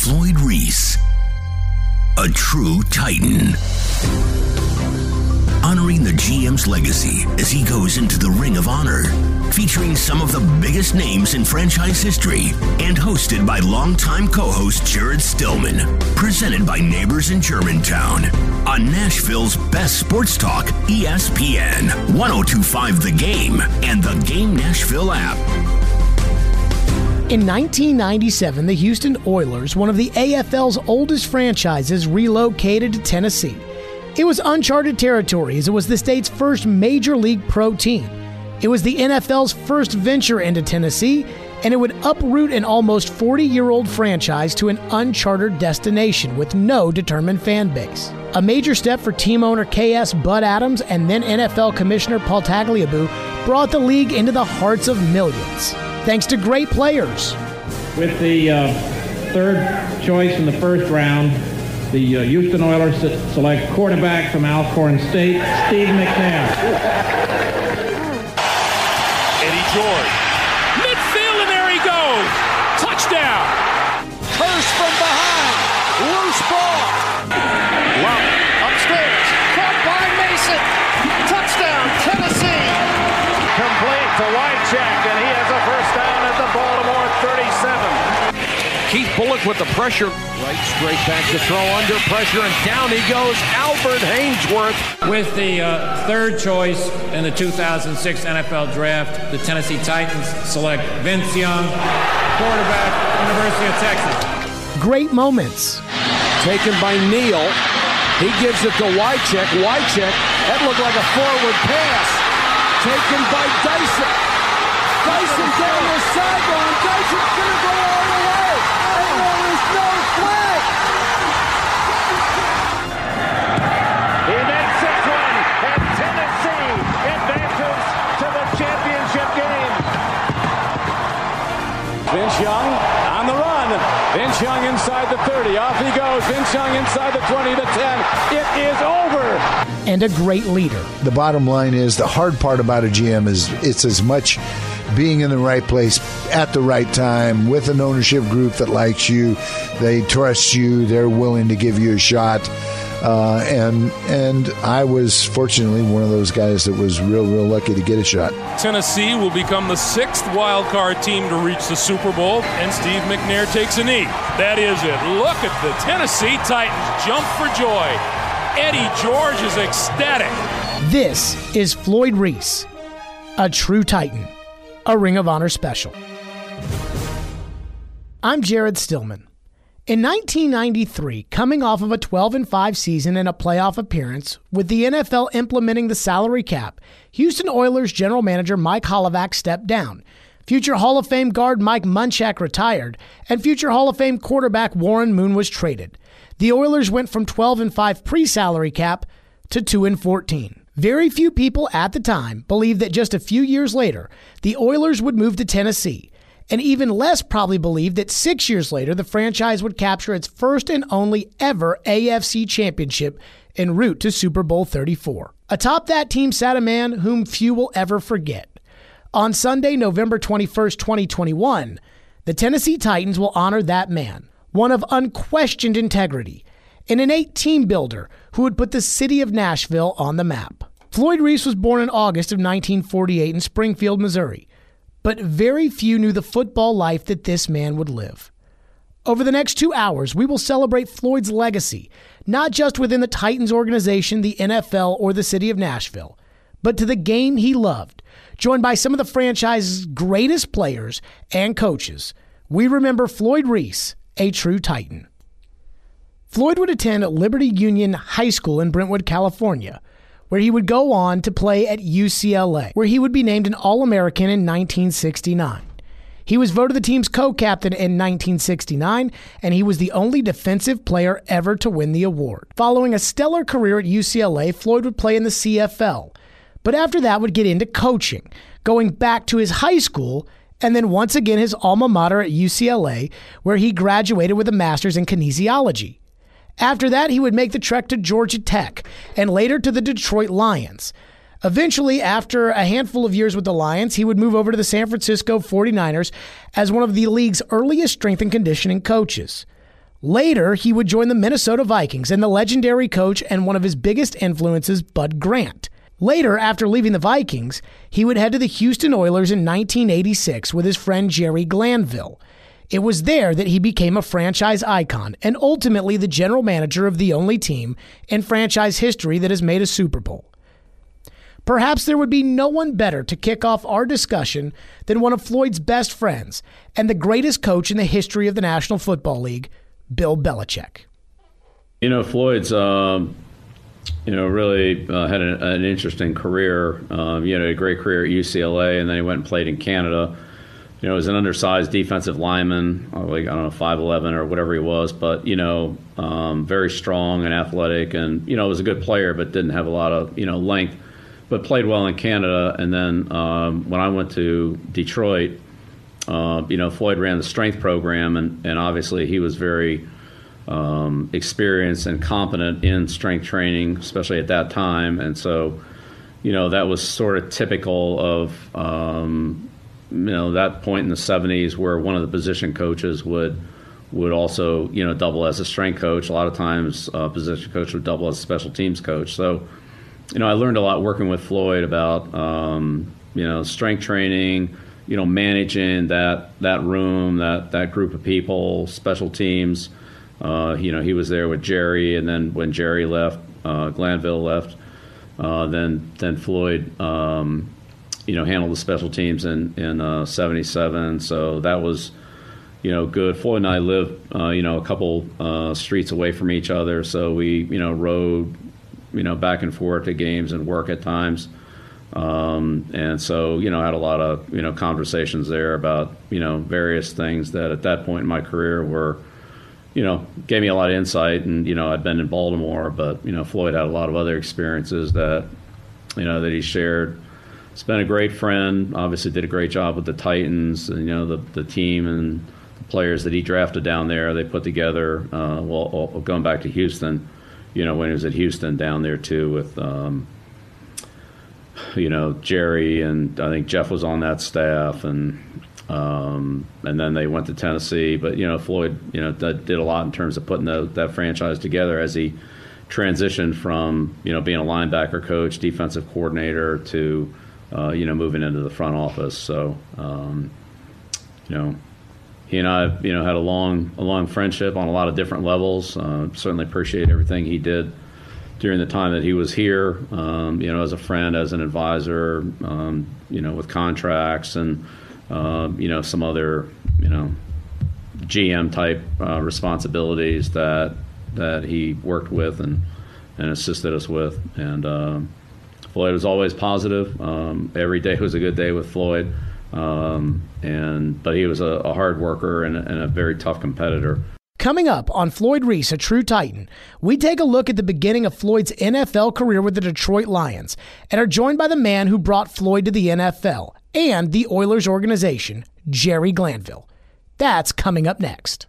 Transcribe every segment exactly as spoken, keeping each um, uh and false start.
Floyd Reese, a true Titan. Honoring the G M's legacy as he goes into the Ring of Honor, featuring some of the biggest names in franchise history, and hosted by longtime co-host Jared Stillman. Presented by Neighbors in Germantown on Nashville's best sports talk, E S P N, one oh two point five The Game, and the Game Nashville app. In nineteen ninety-seven, the Houston Oilers, one of the A F L's oldest franchises, relocated to Tennessee. It was uncharted territory as it was the state's first major league pro team. It was the N F L's first venture into Tennessee, and it would uproot an almost forty-year-old franchise to an uncharted destination with no determined fan base. A major step for team owner K S Bud Adams and then N F L Commissioner Paul Tagliabue brought the league into the hearts of millions, thanks to great players. With the uh, third choice in the first round, the uh, Houston Oilers select quarterback from Alcorn State, Steve McNair. Eddie George. Midfield, and there he goes. Touchdown. Hurst from behind. Loose ball. Lump upstairs. Caught by Mason. Touchdown, Tennessee. Complete to Wycheck, and he has a first down at the Baltimore thirty-seven. Keith Bullock with the pressure. Right straight back to throw under pressure, and down he goes, Albert Haynesworth. With the uh, third choice in the two thousand six N F L Draft, the Tennessee Titans select Vince Young, quarterback, University of Texas. Great moments. Taken by Neal. He gives it to Wycheck. Wycheck, that looked like a forward pass. Taken by Dyson. Dyson down the sideline. Dyson's going to go all the way. And there is no flag. He makes this one, and Tennessee advances to the championship game. Vince Young on the run. Vince Young inside the thirty. Off he goes. Vince Young inside the twenty, the ten. It is over. And a great leader. The bottom line is the hard part about a G M is it's as much being in the right place at the right time with an ownership group that likes you, they trust you, they're willing to give you a shot. Uh, and and I was fortunately one of those guys that was real, real lucky to get a shot. Tennessee will become the sixth wild card team to reach the Super Bowl, and Steve McNair takes a knee. That is it. Look at the Tennessee Titans jump for joy. Eddie George is ecstatic. This is Floyd Reese, a true Titan, a Ring of Honor special. I'm Jared Stillman. In nineteen ninety-three, coming off of a twelve and five season and a playoff appearance, with the N F L implementing the salary cap, Houston Oilers general manager Mike Holovac stepped down. Future Hall of Fame guard Mike Munchak retired, and future Hall of Fame quarterback Warren Moon was traded. The Oilers went from twelve and five pre-salary cap to two and fourteen. Very few people at the time believed that just a few years later, the Oilers would move to Tennessee, and even less probably believed that six years later, the franchise would capture its first and only ever A F C championship en route to Super Bowl thirty-four. Atop that team sat a man whom few will ever forget. On Sunday, November twenty-first, twenty twenty-one, the Tennessee Titans will honor that man, one of unquestioned integrity, an innate team builder who would put the city of Nashville on the map. Floyd Reese was born in August of nineteen forty-eight in Springfield, Missouri, but very few knew the football life that this man would live. Over the next two hours, we will celebrate Floyd's legacy, not just within the Titans organization, the N F L, or the city of Nashville, but to the game he loved. Joined by some of the franchise's greatest players and coaches, we remember Floyd Reese, a true Titan. Floyd would attend Liberty Union High School in Brentwood, California, where he would go on to play at U C L A, where he would be named an All-American in nineteen sixty-nine. He was voted the team's co-captain in nineteen sixty-nine, and he was the only defensive player ever to win the award. Following a stellar career at U C L A, Floyd would play in the C F L, but after that would get into coaching, going back to his high school, and then once again his alma mater at U C L A, where he graduated with a master's in kinesiology. After that, he would make the trek to Georgia Tech and later to the Detroit Lions. Eventually, after a handful of years with the Lions, he would move over to the San Francisco forty-niners as one of the league's earliest strength and conditioning coaches. Later, he would join the Minnesota Vikings and the legendary coach and one of his biggest influences, Bud Grant. Later, after leaving the Vikings, he would head to the Houston Oilers in nineteen eighty-six with his friend Jerry Glanville. It was there that he became a franchise icon and ultimately the general manager of the only team in franchise history that has made a Super Bowl. Perhaps there would be no one better to kick off our discussion than one of Floyd's best friends and the greatest coach in the history of the National Football League, Bill Belichick. You know, Floyd's, um, you know, really uh, had an, an interesting career. Um, you know, a great career at U C L A, and then he went and played in Canada. You know, he was an undersized defensive lineman, like, I don't know, five eleven or whatever he was, but, you know, um, very strong and athletic, and, you know, was a good player, but didn't have a lot of, you know, length, but played well in Canada. And then um, when I went to Detroit, uh, you know, Floyd ran the strength program, and, and obviously he was very um, experienced and competent in strength training, especially at that time. And so, you know, that was sort of typical of, um, you know, that point in the seventies where one of the position coaches would would also, you know, double as a strength coach. A lot of times a position coach would double as a special teams coach. So, you know, I learned a lot working with Floyd about, um, you know, strength training, you know, managing that that room, that, that group of people, special teams. Uh, you know, he was there with Jerry, and then when Jerry left, uh, Glanville left, uh, then then Floyd, um, you know, handled the special teams in in uh, seventy-seven. So that was, you know, good. Floyd and I lived, uh, you know, a couple uh, streets away from each other, so we, you know, rode, you know, back and forth to games and work at times. Um, and so, you know, I had a lot of, you know, conversations there about, you know, various things that at that point in my career were, you know, gave me a lot of insight. And, you know, I'd been in Baltimore, but, you know, Floyd had a lot of other experiences that, you know, that he shared. He's been a great friend, obviously did a great job with the Titans, and, you know, the, the team and the players that he drafted down there, they put together, uh, well, going back to Houston, you know, when he was at Houston down there too with, um, you know, Jerry, and I think Jeff was on that staff, and um, and then they went to Tennessee. But, you know, Floyd, you know, did, did a lot in terms of putting the, that franchise together as he transitioned from, you know, being a linebacker coach, defensive coordinator to, uh, you know, moving into the front office. So, um, you know, he and I, you know, had a long, a long friendship on a lot of different levels. Uh, certainly appreciate everything he did during the time that he was here, um, you know, as a friend, as an advisor, um, you know, with contracts and, uh, you know, some other, you know, G M type uh, responsibilities that that he worked with and, and assisted us with. And uh, Floyd was always positive. Um, every day was a good day with Floyd. Um, and but he was a, a hard worker and, and a very tough competitor. Coming up on Floyd Reese, a true Titan, we take a look at the beginning of Floyd's N F L career with the Detroit Lions and are joined by the man who brought Floyd to the N F L and the Oilers organization, Jerry Glanville. That's coming up next.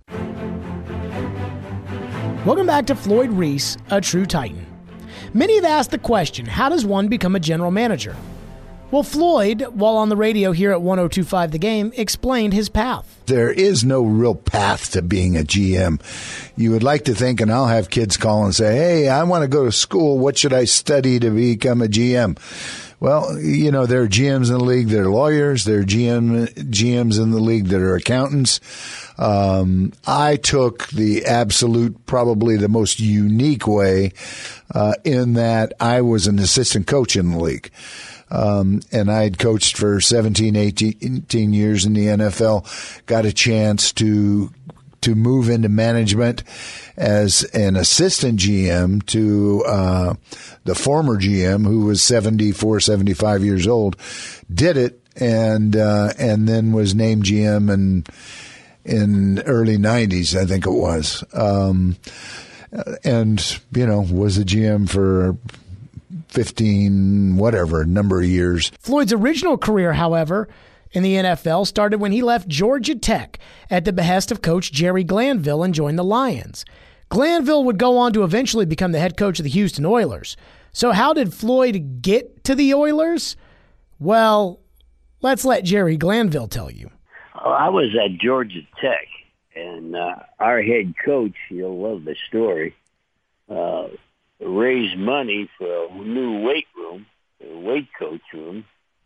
Welcome back to Floyd Reese, a true Titan. Many have asked the question, how does one become a general manager? Well, Floyd, while on the radio here at one oh two point five The Game, explained his path. There is no real path to being a G M. You would like to think, and I'll have kids call and say, hey, I want to go to school. What should I study to become a G M? Well, you know, there are G Ms in the league that are lawyers. There are G M, G Ms in the league that are accountants. Um, I took the absolute, probably the most unique way uh, in that I was an assistant coach in the league. Um, and I had coached for seventeen, eighteen years in the N F L, got a chance to, to move into management as an assistant G M to, uh, the former G M who was seventy-four, seventy-five years old, did it and, uh, and then was named G M in, in early nineties, I think it was. Um, and, you know, was a G M for fifteen, whatever, number of years. Floyd's original career, however, in the N F L started when he left Georgia Tech at the behest of Coach Jerry Glanville and joined the Lions. Glanville would go on to eventually become the head coach of the Houston Oilers. So how did Floyd get to the Oilers? Well, let's let Jerry Glanville tell you. I was at Georgia Tech, and and uh, our head coach, you'll love the story, uh, raised money for a new weight room, a weight coach room,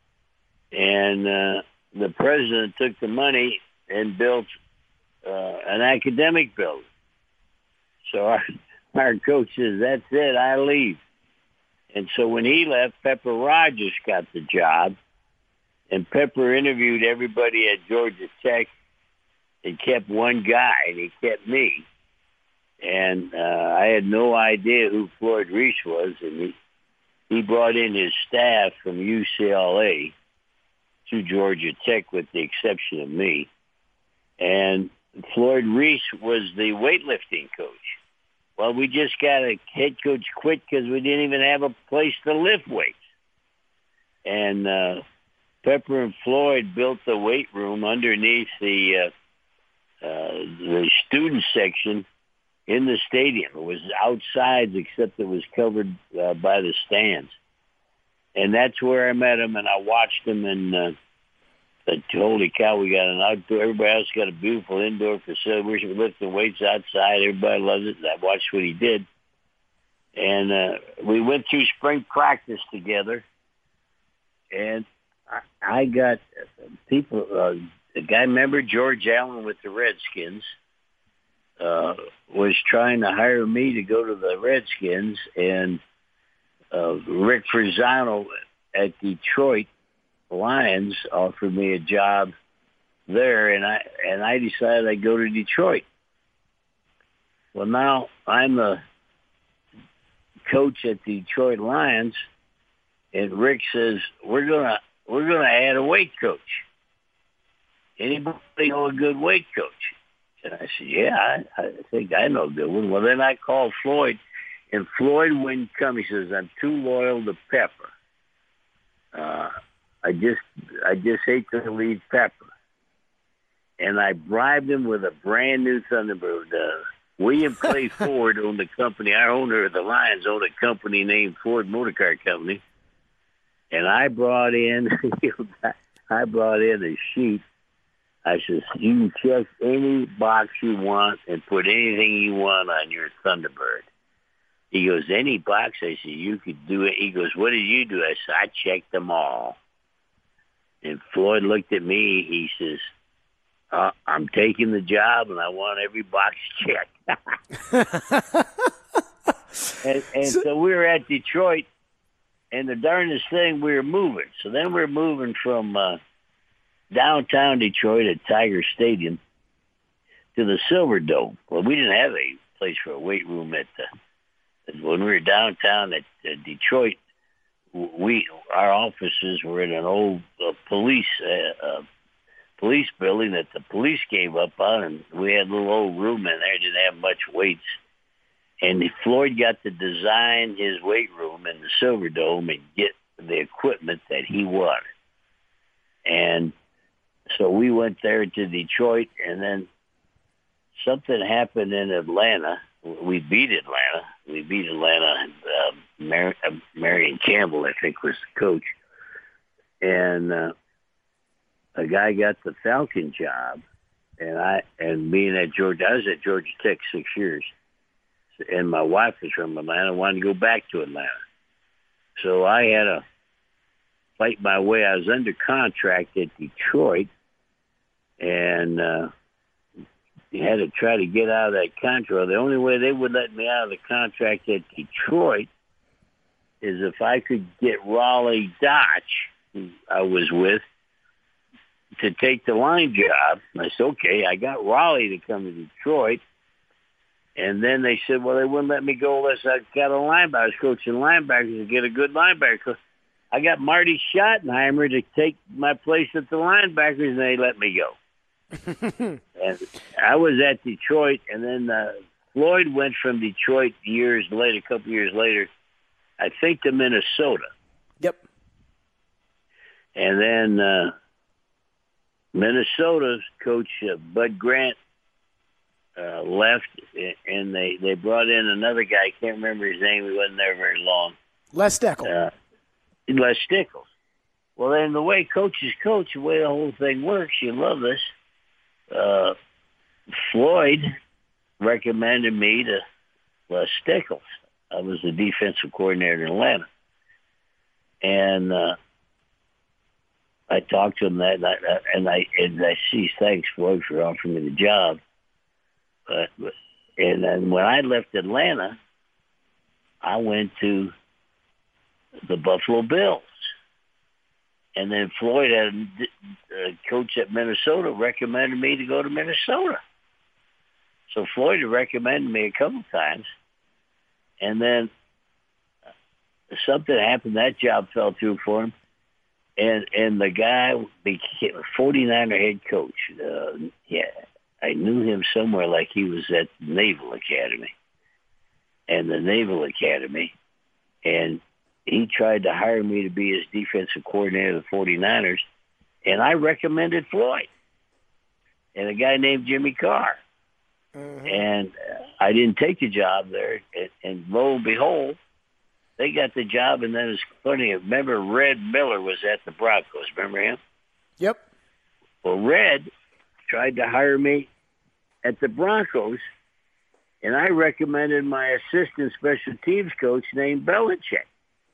and uh, the president took the money and built uh, an academic building. So our, our coach says, that's it, I leave. And so when he left, Pepper Rogers got the job, and Pepper interviewed everybody at Georgia Tech and kept one guy, and he kept me. And uh, I had no idea who Floyd Reese was, and he, he brought in his staff from U C L A to Georgia Tech with the exception of me. And Floyd Reese was the weightlifting coach. Well, we just got a head coach quit because we didn't even have a place to lift weights. And uh, Pepper and Floyd built the weight room underneath the uh, uh, the student section in the stadium. It was outside, except it was covered uh, by the stands. And that's where I met him, and I watched him, and uh, said, holy cow, we got an outdoor, everybody else got a beautiful indoor facility. We're lifting weights outside. Everybody loves it. I watched what he did. And uh, we went through spring practice together, and I, I got people, uh, the guy, remember George Allen with the Redskins, uh, was trying to hire me to go to the Redskins, and uh, Rick Frisano at Detroit Lions offered me a job there, and I and I decided I'd go to Detroit. Well, now I'm the coach at the Detroit Lions, and Rick says we're gonna we're gonna add a weight coach. Anybody know a good weight coach? And I said, yeah, I, I think I know a good one. Well, then I called Floyd, and Floyd wouldn't come. He says, I'm too loyal to Pepper. Uh, I just I just hate to leave Pepper. And I bribed him with a brand new Thunderbird. Uh, William Clay Ford owned the company. Our owner of the Lions owned a company named Ford Motor Car Company. And I brought in, I brought in a sheet. I said, you can check any box you want and put anything you want on your Thunderbird. He goes, any box? I said, you could do it. He goes, what did you do? I said, I checked them all. And Floyd looked at me. He says, uh, I'm taking the job, and I want every box checked. and and so, so we were at Detroit, and the darndest thing, we were moving. So then we were moving from uh, downtown Detroit at Tiger Stadium to the Silver Dome. Well, we didn't have a place for a weight room at the, when we were downtown at uh, Detroit. We our offices were in an old uh, police uh, uh, police building that the police gave up on, and we had a little old room in there. Didn't have much weights, and Floyd got to design his weight room in the Silver Dome and get the equipment that he wanted. And so we went there to Detroit, and then something happened in Atlanta. We beat Atlanta. We beat Atlanta. Uh, Mar- uh, Marion Campbell, I think, was the coach. And uh, a guy got the Falcon job. And I, and being at Georgia, I was at Georgia Tech six years. And my wife was from Atlanta. I wanted to go back to Atlanta. So I had to fight my way. I was under contract at Detroit. And, uh, had to try to get out of that contract. The only way they would let me out of the contract at Detroit is if I could get Raleigh Dotch, who I was with, to take the line job. I said, okay, I got Raleigh to come to Detroit. And then they said, well, they wouldn't let me go unless I got a linebacker. I was coaching linebackers to get a good linebacker. I got Marty Schottenheimer to take my place at the linebackers, and they let me go. And I was at Detroit, and then uh, Floyd went from Detroit years later, a couple years later, I think to Minnesota. Yep. And then uh, Minnesota's coach, uh, Bud Grant, uh, left, and they, they brought in another guy. I can't remember his name. He wasn't there very long. Les Steckel. Uh, Les Stickles. Well, then the way coaches coach, the way the whole thing works, you love this. Uh, Floyd recommended me to Les Stickles. I was the defensive coordinator in Atlanta. And uh, I talked to him that night, and I and I see, thanks, Floyd, for offering me the job. But, but and then when I left Atlanta, I went to the Buffalo Bills. And then Floyd, had a coach at Minnesota, recommended me to go to Minnesota. So Floyd had recommended me a couple times. And then something happened. That job fell through for him. And and the guy became a forty-niner head coach. Uh, yeah, I knew him somewhere, like he was at the Naval Academy. And the Naval Academy. And he tried to hire me to be his defensive coordinator of the forty-niners. And I recommended Floyd and a guy named Jimmy Carr. Mm-hmm. And uh, I didn't take the job there. And, and lo and behold, they got the job. And then it's funny. Remember, Red Miller was at the Broncos. Remember him? Yep. Well, Red tried to hire me at the Broncos. And I recommended my assistant special teams coach named Belichick.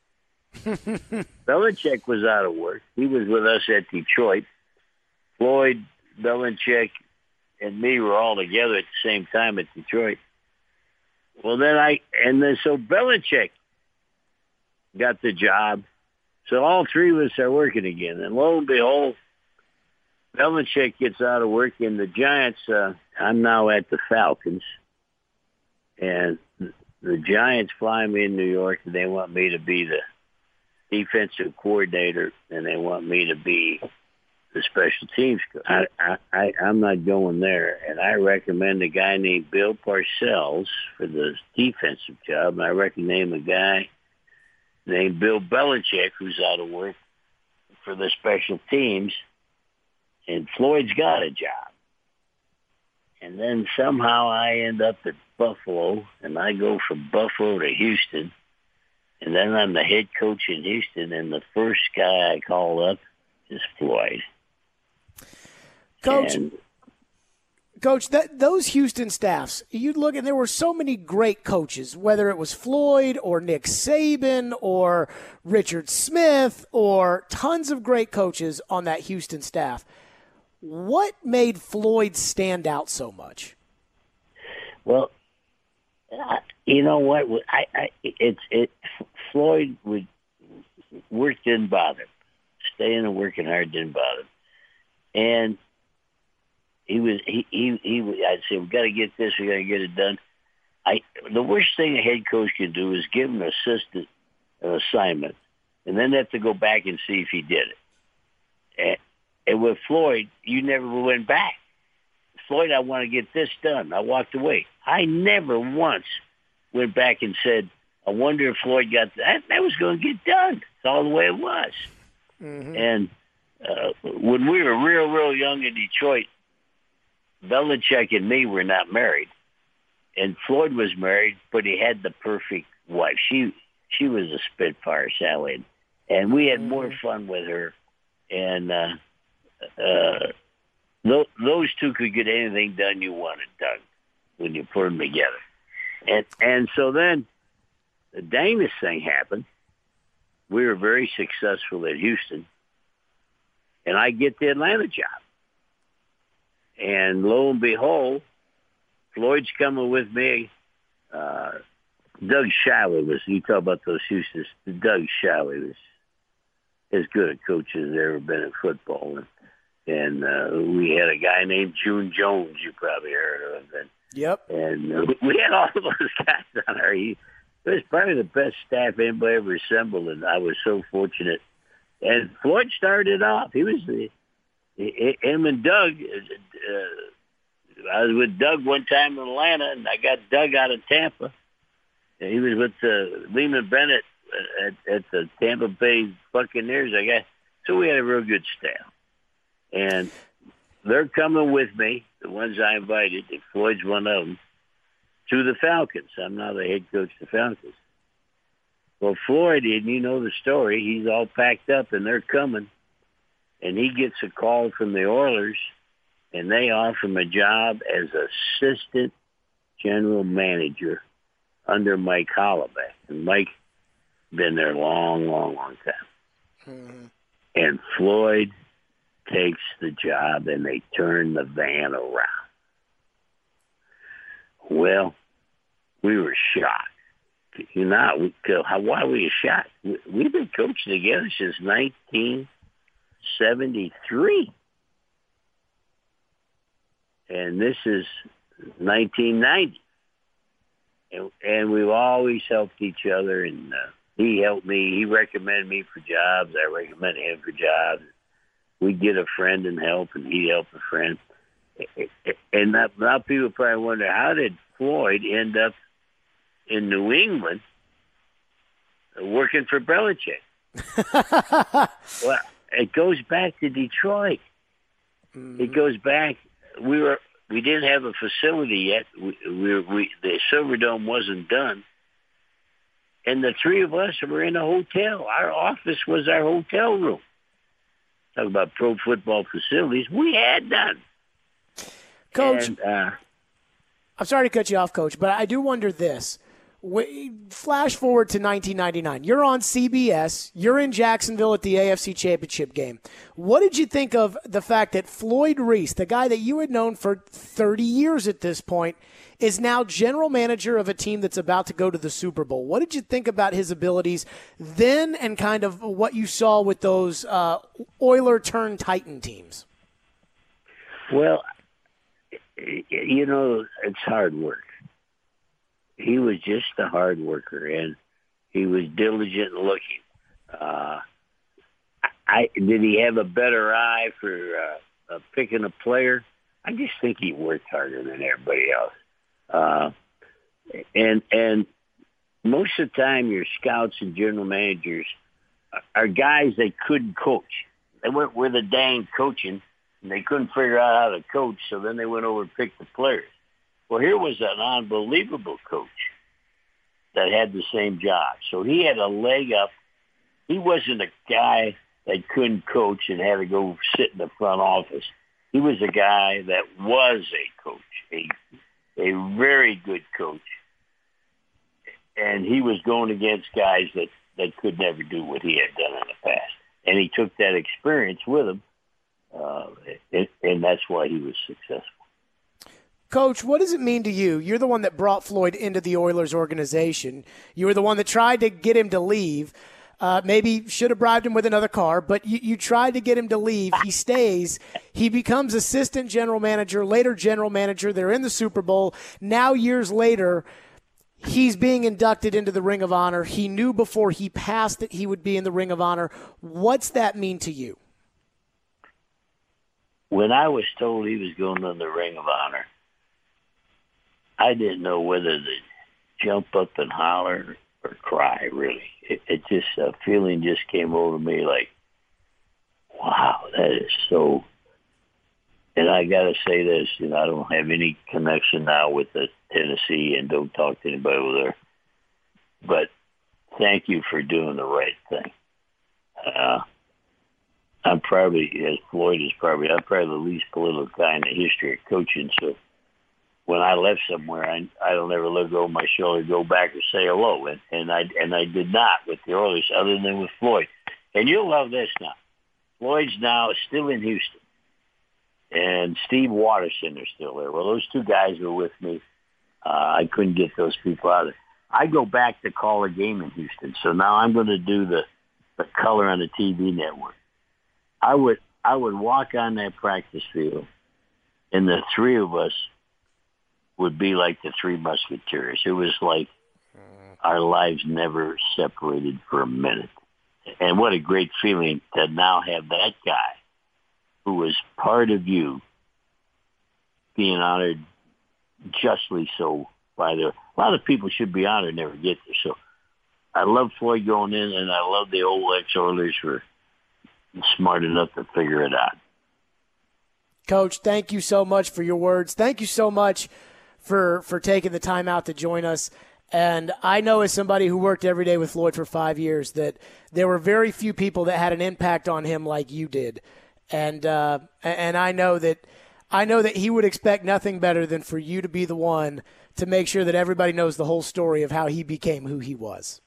Belichick was out of work. He was with us at Detroit. Floyd, Belichick, and me were all together at the same time at Detroit. Well, then I, and then so Belichick got the job. So all three of us are working again. And lo and behold, Belichick gets out of work, and the Giants, uh, I'm now at the Falcons. And the Giants fly me in New York, and they want me to be the defensive coordinator, and they want me to be the special teams coach. I, I, I, I'm not going there, and I recommend a guy named Bill Parcells for the defensive job, and I recommend a guy named Bill Belichick, who's out of work, for the special teams, and Floyd's got a job. And then somehow I end up at Buffalo, and I go from Buffalo to Houston, and then I'm the head coach in Houston, and the first guy I call up is Floyd. Coach, and, Coach, that those Houston staffs, you'd look and there were so many great coaches, whether it was Floyd or Nick Saban or Richard Smith or tons of great coaches on that Houston staff. What made Floyd stand out so much? Well, uh, you know what? I, I it's it. Floyd would work didn't bother him. Staying and working hard didn't bother him, and he was he he, he I'd say we got to get this, we got to get it done. I the worst thing a head coach can do is give an assistant an assignment, and then have to go back and see if he did it. And, and with Floyd, you never went back. Floyd, I want to get this done. I walked away. I never once went back and said, I wonder if Floyd got that. That was going to get done. It's all the way it was. Mm-hmm. And uh, when we were real, real young in Detroit, Belichick and me were not married. And Floyd was married, but he had the perfect wife. She she was a Spitfire, Sally. And we had mm-hmm. more fun with her. And uh, uh, th- those two could get anything done you wanted done when you put them together. And and so then the dangest thing happened. We were very successful at Houston, and I get the Atlanta job. And lo and behold, Floyd's coming with me. Uh, Doug Shiley was, you talk about those Houstons, Doug Shiley was as good a coach as there ever been in football. And, and uh, we had a guy named June Jones, you probably heard of. And, yep. And uh, we had all of those guys on our It was probably the best staff anybody ever assembled, and I was so fortunate. And Floyd started off. He was the him and Doug. Uh, I was with Doug one time in Atlanta, and I got Doug out of Tampa. And he was with uh, Lehman Bennett at, at the Tampa Bay Buccaneers. I guess so. We had a real good staff, and they're coming with me. The ones I invited, and Floyd's one of them, to the Falcons. I'm now the head coach of the Falcons. Well, Floyd, and you know the story, he's all packed up and they're coming. And he gets a call from the Oilers and they offered him a job as assistant general manager under Mike Hollaback. And Mike been there a long, long, long time. Mm-hmm. And Floyd takes the job, and they turn the van around. Well, we were shocked. You know, how, why were you shocked? We've been coaching together since nineteen seventy-three. And this is nineteen ninety. And, and we've always helped each other, and uh, he helped me. He recommended me for jobs. I recommended him for jobs. We'd get a friend and help, and he'd help a friend. And now, now people probably wonder, how did Floyd end up in New England working for Belichick? Well, it goes back to Detroit. Mm-hmm. It goes back. We were we didn't have a facility yet. We, we, we the Silverdome wasn't done, and the three of us were in a hotel. Our office was our hotel room. Talk about pro football facilities. We had none. Coach, and, uh, I'm sorry to cut you off, Coach, but I do wonder this. Flash forward to nineteen ninety-nine. You're on C B S. You're in Jacksonville at the A F C Championship game. What did you think of the fact that Floyd Reese, the guy that you had known for thirty years at this point, is now general manager of a team that's about to go to the Super Bowl? What did you think about his abilities then and kind of what you saw with those uh, Oiler-turned-Titan teams? Well, you know, it's hard work. He was just a hard worker, and he was diligent looking. Uh, I did he have a better eye for uh, uh, picking a player? I just think he worked harder than everybody else. Uh, and and most of the time, your scouts and general managers are guys that couldn't coach. They weren't with a dang coaching, and they couldn't figure out how to coach, so then they went over and picked the players. Well, here was an unbelievable coach that had the same job. So he had a leg up. He wasn't a guy that couldn't coach and had to go sit in the front office. He was a guy that was a coach, a, a very good coach. And he was going against guys that, that could never do what he had done in the past. And he took that experience with him, uh, and, and that's why he was successful. Coach, what does it mean to you? You're the one that brought Floyd into the Oilers organization. You were the one that tried to get him to leave. Uh, maybe should have bribed him with another car, but you, you tried to get him to leave. He stays. He becomes assistant general manager, later general manager. They're in the Super Bowl. Now, years later, he's being inducted into the Ring of Honor. He knew before he passed that he would be in the Ring of Honor. What's that mean to you? When I was told he was going in the Ring of Honor, I didn't know whether to jump up and holler or cry, really. It, it just, a feeling just came over me like, wow, that is so. And I got to say this, you know, I don't have any connection now with the Tennessee and don't talk to anybody over there. But thank you for doing the right thing. Uh, I'm probably, as Floyd is probably, I'm probably the least political guy in the history of coaching, so when I left somewhere, I, I don't ever look over my shoulder, go back or say hello. And, and I and I did not with the Oilers other than with Floyd. And you'll love this now. Floyd's now still in Houston. And Steve Watterson are still there. Well, those two guys were with me. Uh, I couldn't get those people out of there. I go back to call a game in Houston. So now I'm going to do the, the color on the T V network. I would I would walk on that practice field, and the three of us would be like the Three Musketeers. It was like our lives never separated for a minute. And what a great feeling to now have that guy who was part of you being honored justly so by the, a lot of people should be honored, never get there. So I love Floyd going in, and I love the old ex-Oilers for smart enough to figure it out. Coach, thank you so much for your words. Thank you so much for for taking the time out to join us. And I know as somebody who worked every day with Floyd for five years that there were very few people that had an impact on him like you did. And uh, and I know that I know that he would expect nothing better than for you to be the one to make sure that everybody knows the whole story of how he became who he was.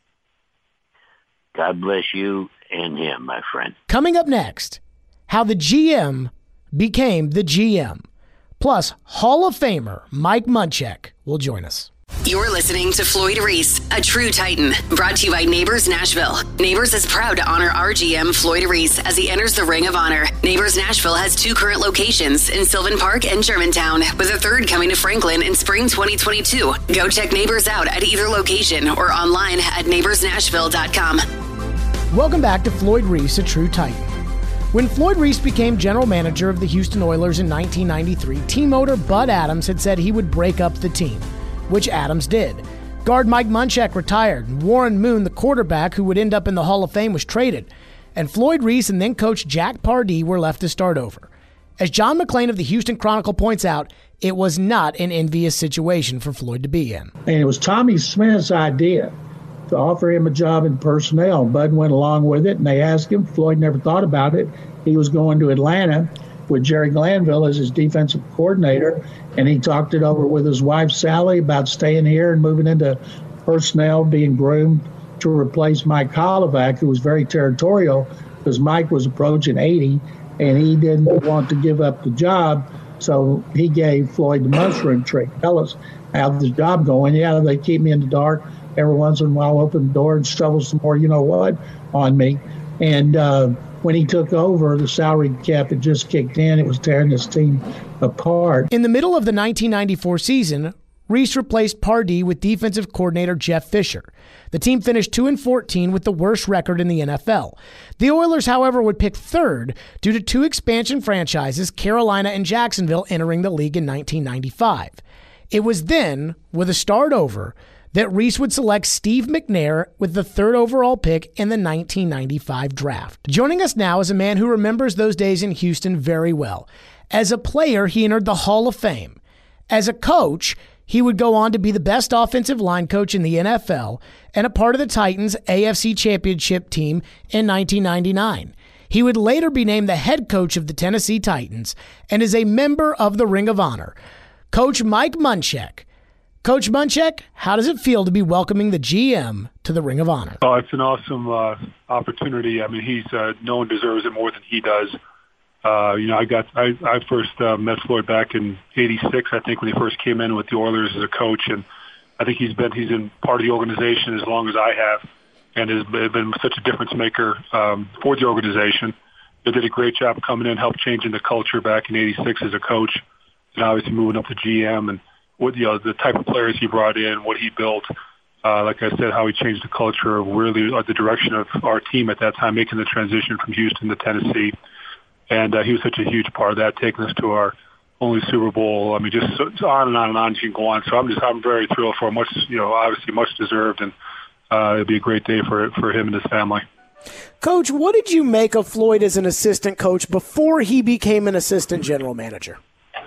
God bless you and him, my friend. Coming up next, how the G M became the G M. Plus, Hall of Famer Mike Munchak will join us. You're listening to Floyd Reese, a true Titan, brought to you by Neighbors Nashville. Neighbors is proud to honor our G M, Floyd Reese, as he enters the Ring of Honor. Neighbors Nashville has two current locations in Sylvan Park and Germantown, with a third coming to Franklin in spring twenty twenty-two. Go check Neighbors out at either location or online at neighbors nashville dot com. Welcome back to Floyd Reese, a true Titan. When Floyd Reese became general manager of the Houston Oilers in nineteen ninety-three, team owner Bud Adams had said he would break up the team, which Adams did. Guard Mike Munchak retired, and Warren Moon, the quarterback who would end up in the Hall of Fame, was traded, and Floyd Reese and then coach Jack Pardee were left to start over. As John McClain of the Houston Chronicle points out, it was not an envious situation for Floyd to be in. And it was Tommy Smith's idea to offer him a job in personnel. Bud went along with it, and they asked him. Floyd never thought about it. He was going to Atlanta with Jerry Glanville as his defensive coordinator, and he talked it over with his wife, Sally, about staying here and moving into personnel, being groomed to replace Mike Holovac, who was very territorial because Mike was approaching eighty, and he didn't want to give up the job, so he gave Floyd the mushroom trick. Tell us how's the job going. Yeah, they keep me in the dark. Every once in a while, open the door and shovel some more, you know what, on me. And uh, when he took over, the salary cap had just kicked in. It was tearing this team apart. In the middle of the nineteen ninety-four season, Reese replaced Pardee with defensive coordinator Jeff Fisher. The team finished two and fourteen with the worst record in the N F L. The Oilers, however, would pick third due to two expansion franchises, Carolina and Jacksonville, entering the league in nineteen ninety-five. It was then, with a start over, that Reese would select Steve McNair with the third overall pick in the nineteen ninety-five draft. Joining us now is a man who remembers those days in Houston very well. As a player, he entered the Hall of Fame. As a coach, he would go on to be the best offensive line coach in the N F L and a part of the Titans' A F C Championship team in nineteen ninety-nine. He would later be named the head coach of the Tennessee Titans and is a member of the Ring of Honor. Coach Mike Munchak. Coach Munchak, how does it feel to be welcoming the G M to the Ring of Honor? Oh, it's an awesome uh, opportunity. I mean, he's uh, no one deserves it more than he does. Uh, you know, I got I, I first uh, met Floyd back in eighty-six, I think, when he first came in with the Oilers as a coach, and I think he's been he's been part of the organization as long as I have, and has been such a difference maker um, for the organization. They did a great job coming in, helped changing the culture back in eighty-six as a coach, and obviously moving up to G M and what, you know, the type of players he brought in, what he built. Uh, like I said, how he changed the culture of really uh, the direction of our team at that time, making the transition from Houston to Tennessee. And uh, he was such a huge part of that, taking us to our only Super Bowl. I mean, just so, so on and on and on as you can go on. So I'm just, I'm very thrilled for him. Much, you know, obviously much deserved, and uh, it'll be a great day for for him and his family. Coach, what did you make of Floyd as an assistant coach before he became an assistant general manager?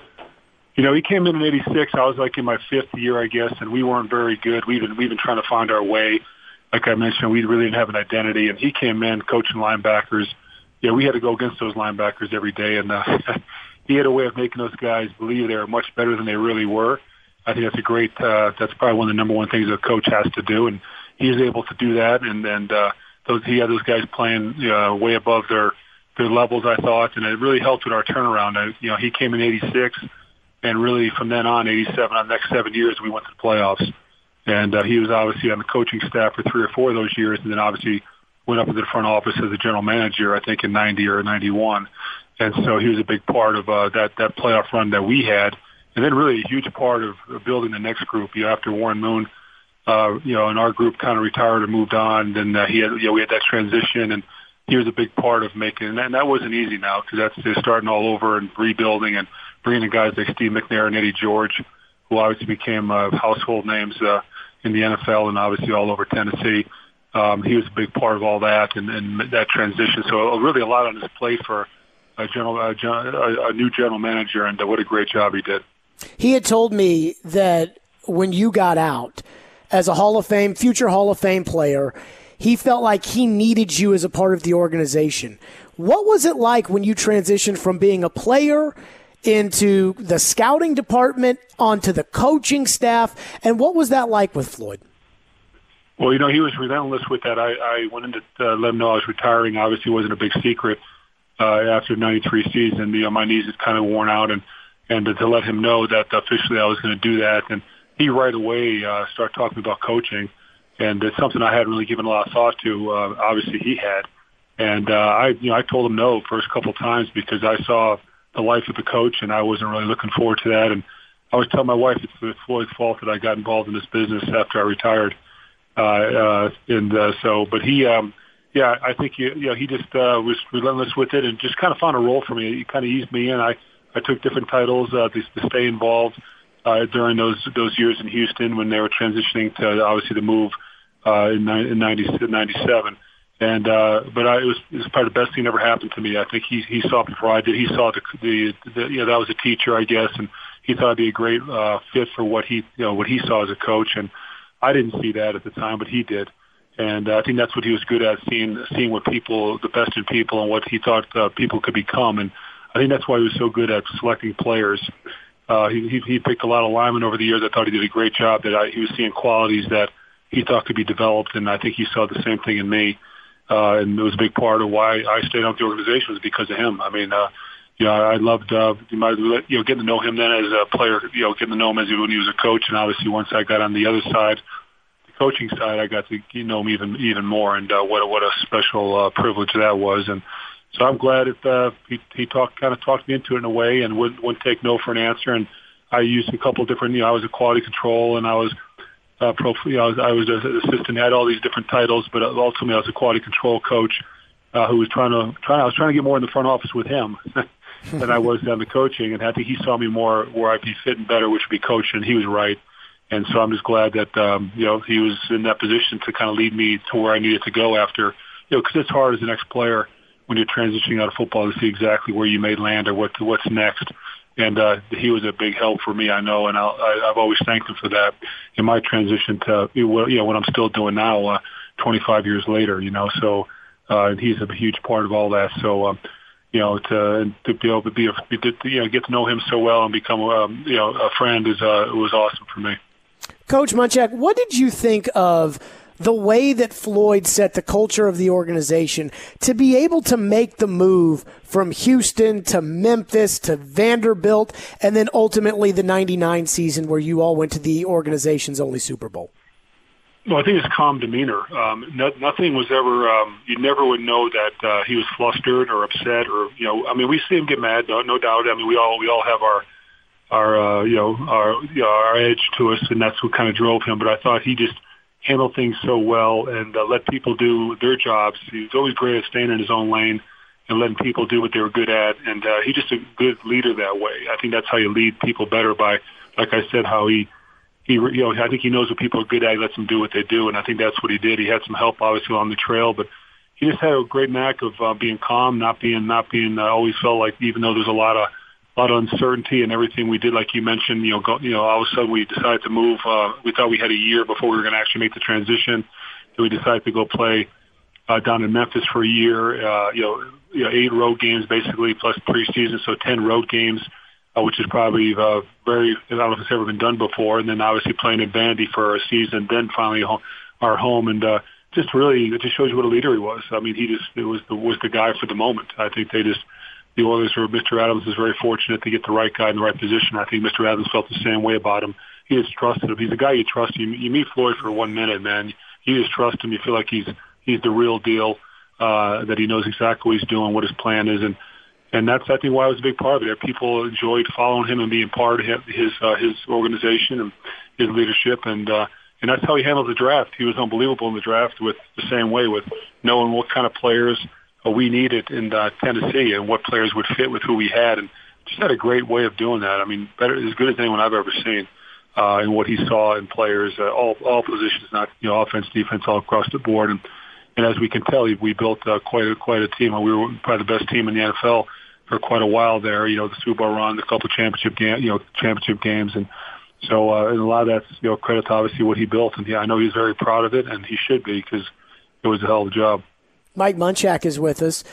You know, he came in in eighty-six. I was like in my fifth year, I guess, and we weren't very good. We've been, we've been trying to find our way. Like I mentioned, we really didn't have an identity, and he came in coaching linebackers. Yeah, we had to go against those linebackers every day, and uh, he had a way of making those guys believe they were much better than they really were. I think that's a great, uh, that's probably one of the number one things a coach has to do, and he was able to do that, and, and uh, those, he had those guys playing uh, way above their, their levels, I thought, and it really helped with our turnaround. I, you know, he came in eighty-six, and really from then on, eighty-seven, on the next seven years, we went to the playoffs. And uh, he was obviously on the coaching staff for three or four of those years, and then obviously went up into the front office as a general manager, I think in ninety or ninety-one. And so he was a big part of uh, that, that playoff run that we had. And then really a huge part of building the next group. You know, after Warren Moon, uh, you know, and our group kind of retired and moved on, then uh, he had, you know, we had that transition, and he was a big part of making, and that, and that wasn't easy now, because that's they're starting all over and rebuilding and bringing in guys like Steve McNair and Eddie George, who obviously became uh, household names uh, in the N F L and obviously all over Tennessee. Um, he was a big part of all that and, and that transition. So really a lot on his plate for a, general, a, a new general manager, and uh, what a great job he did. He had told me that when you got out as a Hall of Fame, future Hall of Fame player, he felt like he needed you as a part of the organization. What was it like when you transitioned from being a player into the scouting department, onto the coaching staff, and what was that like with Floyd? Well, you know, he was relentless with that. I, I went in to uh, let him know I was retiring. Obviously, it wasn't a big secret uh, after the ninety-three season. You know, my knees had kind of worn out, and, and to, to let him know that officially I was going to do that. And he right away uh, started talking about coaching, and it's something I hadn't really given a lot of thought to. Uh, obviously, he had. And uh, I, you know, I told him no first couple of times because I saw the life of the coach, and I wasn't really looking forward to that. And I was telling my wife it's Floyd's fault that I got involved in this business after I retired. Uh, uh, and uh, so, but he, um, yeah, I think he, you know, he just uh, was relentless with it and just kind of found a role for me. He kind of eased me in. I, I took different titles uh, to, to stay involved uh, during those those years in Houston when they were transitioning to obviously the move uh, in, in ninety-seven. And uh, but I, it was it was probably the best thing that ever happened to me. I think he he saw it before I did. He saw the, the, the you know that was a teacher, I guess, and he thought I'd be a great uh, fit for what he you know what he saw as a coach. And I didn't see that at the time, but he did. And uh, I think that's what he was good at, seeing seeing what people, the best in people, and what he thought uh, people could become. And I think that's why he was so good at selecting players. Uh, he, he he picked a lot of linemen over the years. I thought he did a great job. That I, he was seeing qualities that he thought could be developed, and I think he saw the same thing in me. Uh, and it was a big part of why I stayed on with the organization was because of him. I mean, uh, you know, I loved, uh, you know, getting to know him then as a player, you know, getting to know him as he, when he was a coach. And obviously once I got on the other side, the coaching side, I got to you know him even, even more. And, uh, what a, what a special, uh, privilege that was. And so I'm glad that, uh, he, he talked, kind of talked me into it in a way and wouldn't, wouldn't take no for an answer. And I used a couple of different, you know, I was a quality control and I was, Uh, pro, you know, I was, I was an assistant, had all these different titles, but ultimately I was a quality control coach uh, who was trying to, trying, I was trying to get more in the front office with him than I was down the coaching. And I think he saw me more where I'd be fitting better, which would be coaching. And he was right. And so I'm just glad that, um, you know, he was in that position to kind of lead me to where I needed to go after, you know, because it's hard as an ex-player when you're transitioning out of football to see exactly where you may land or what what's next. And uh, he was a big help for me, I know, and I'll, I, I've always thanked him for that in my transition to, you know, what I'm still doing now, uh, twenty-five years later, you know. So uh, he's a huge part of all that. So, um, you know, to to be able to be, a, you know, get to know him so well and become, um, you know, a friend is uh, was awesome for me. Coach Munchak, what did you think of the way that Floyd set the culture of the organization to be able to make the move from Houston to Memphis to Vanderbilt and then ultimately the ninety-nine season where you all went to the organization's only Super Bowl? Well, I think his calm demeanor. Um, no, nothing was ever, um, you never would know that uh, he was flustered or upset or, you know, I mean, we see him get mad, no, no doubt. I mean, we all we all have our, our uh, you know, our, you know, our edge to us, and that's what kind of drove him. But I thought he just handle things so well and uh, let people do their jobs. He was always great at staying in his own lane and letting people do what they were good at. And uh, he's just a good leader that way. I think that's how you lead people better by, like I said, how he, he, you know, I think he knows what people are good at. He lets them do what they do. And I think that's what he did. He had some help obviously on the trail, but he just had a great knack of uh, being calm, not being, not being, uh, always felt like even though there's a lot of, a lot of uncertainty and everything we did, like you mentioned, you know, go, you know, all of a sudden we decided to move. Uh, we thought we had a year before we were going to actually make the transition. So we decided to go play uh, down in Memphis for a year. Uh, you know, you know, eight road games basically plus preseason, so ten road games, uh, which is probably uh, very. I don't know if it's ever been done before. And then obviously playing in Vandy for a season, then finally home, our home, and uh, just really it just shows you what a leader he was. I mean, he just it was the was the guy for the moment. I think they just. The Oilers or Mister Adams is very fortunate to get the right guy in the right position. I think Mister Adams felt the same way about him. He just trusted him. He's a guy you trust. You, you meet Floyd for one minute, man. You just trust him. You feel like he's he's the real deal. Uh, that he knows exactly what he's doing, what his plan is, and and that's I think why it was a big part of it. People enjoyed following him and being part of his uh, his organization and his leadership, and uh, and that's how he handled the draft. He was unbelievable in the draft with the same way, with knowing what kind of players we needed in uh, Tennessee and what players would fit with who we had, and just had a great way of doing that. I mean, better as good as anyone I've ever seen uh, in what he saw in players, uh, all all positions, not you know offense, defense, all across the board. And and as we can tell, we built uh, quite a quite a team. We were probably the best team in the N F L for quite a while there. You know, the Super Bowl run, the couple championship game, you know championship games, and so uh, and a lot of that's you know credit to obviously what he built. And yeah, I know he's very proud of it, and he should be because it was a hell of a job. Mike Munchak is with us.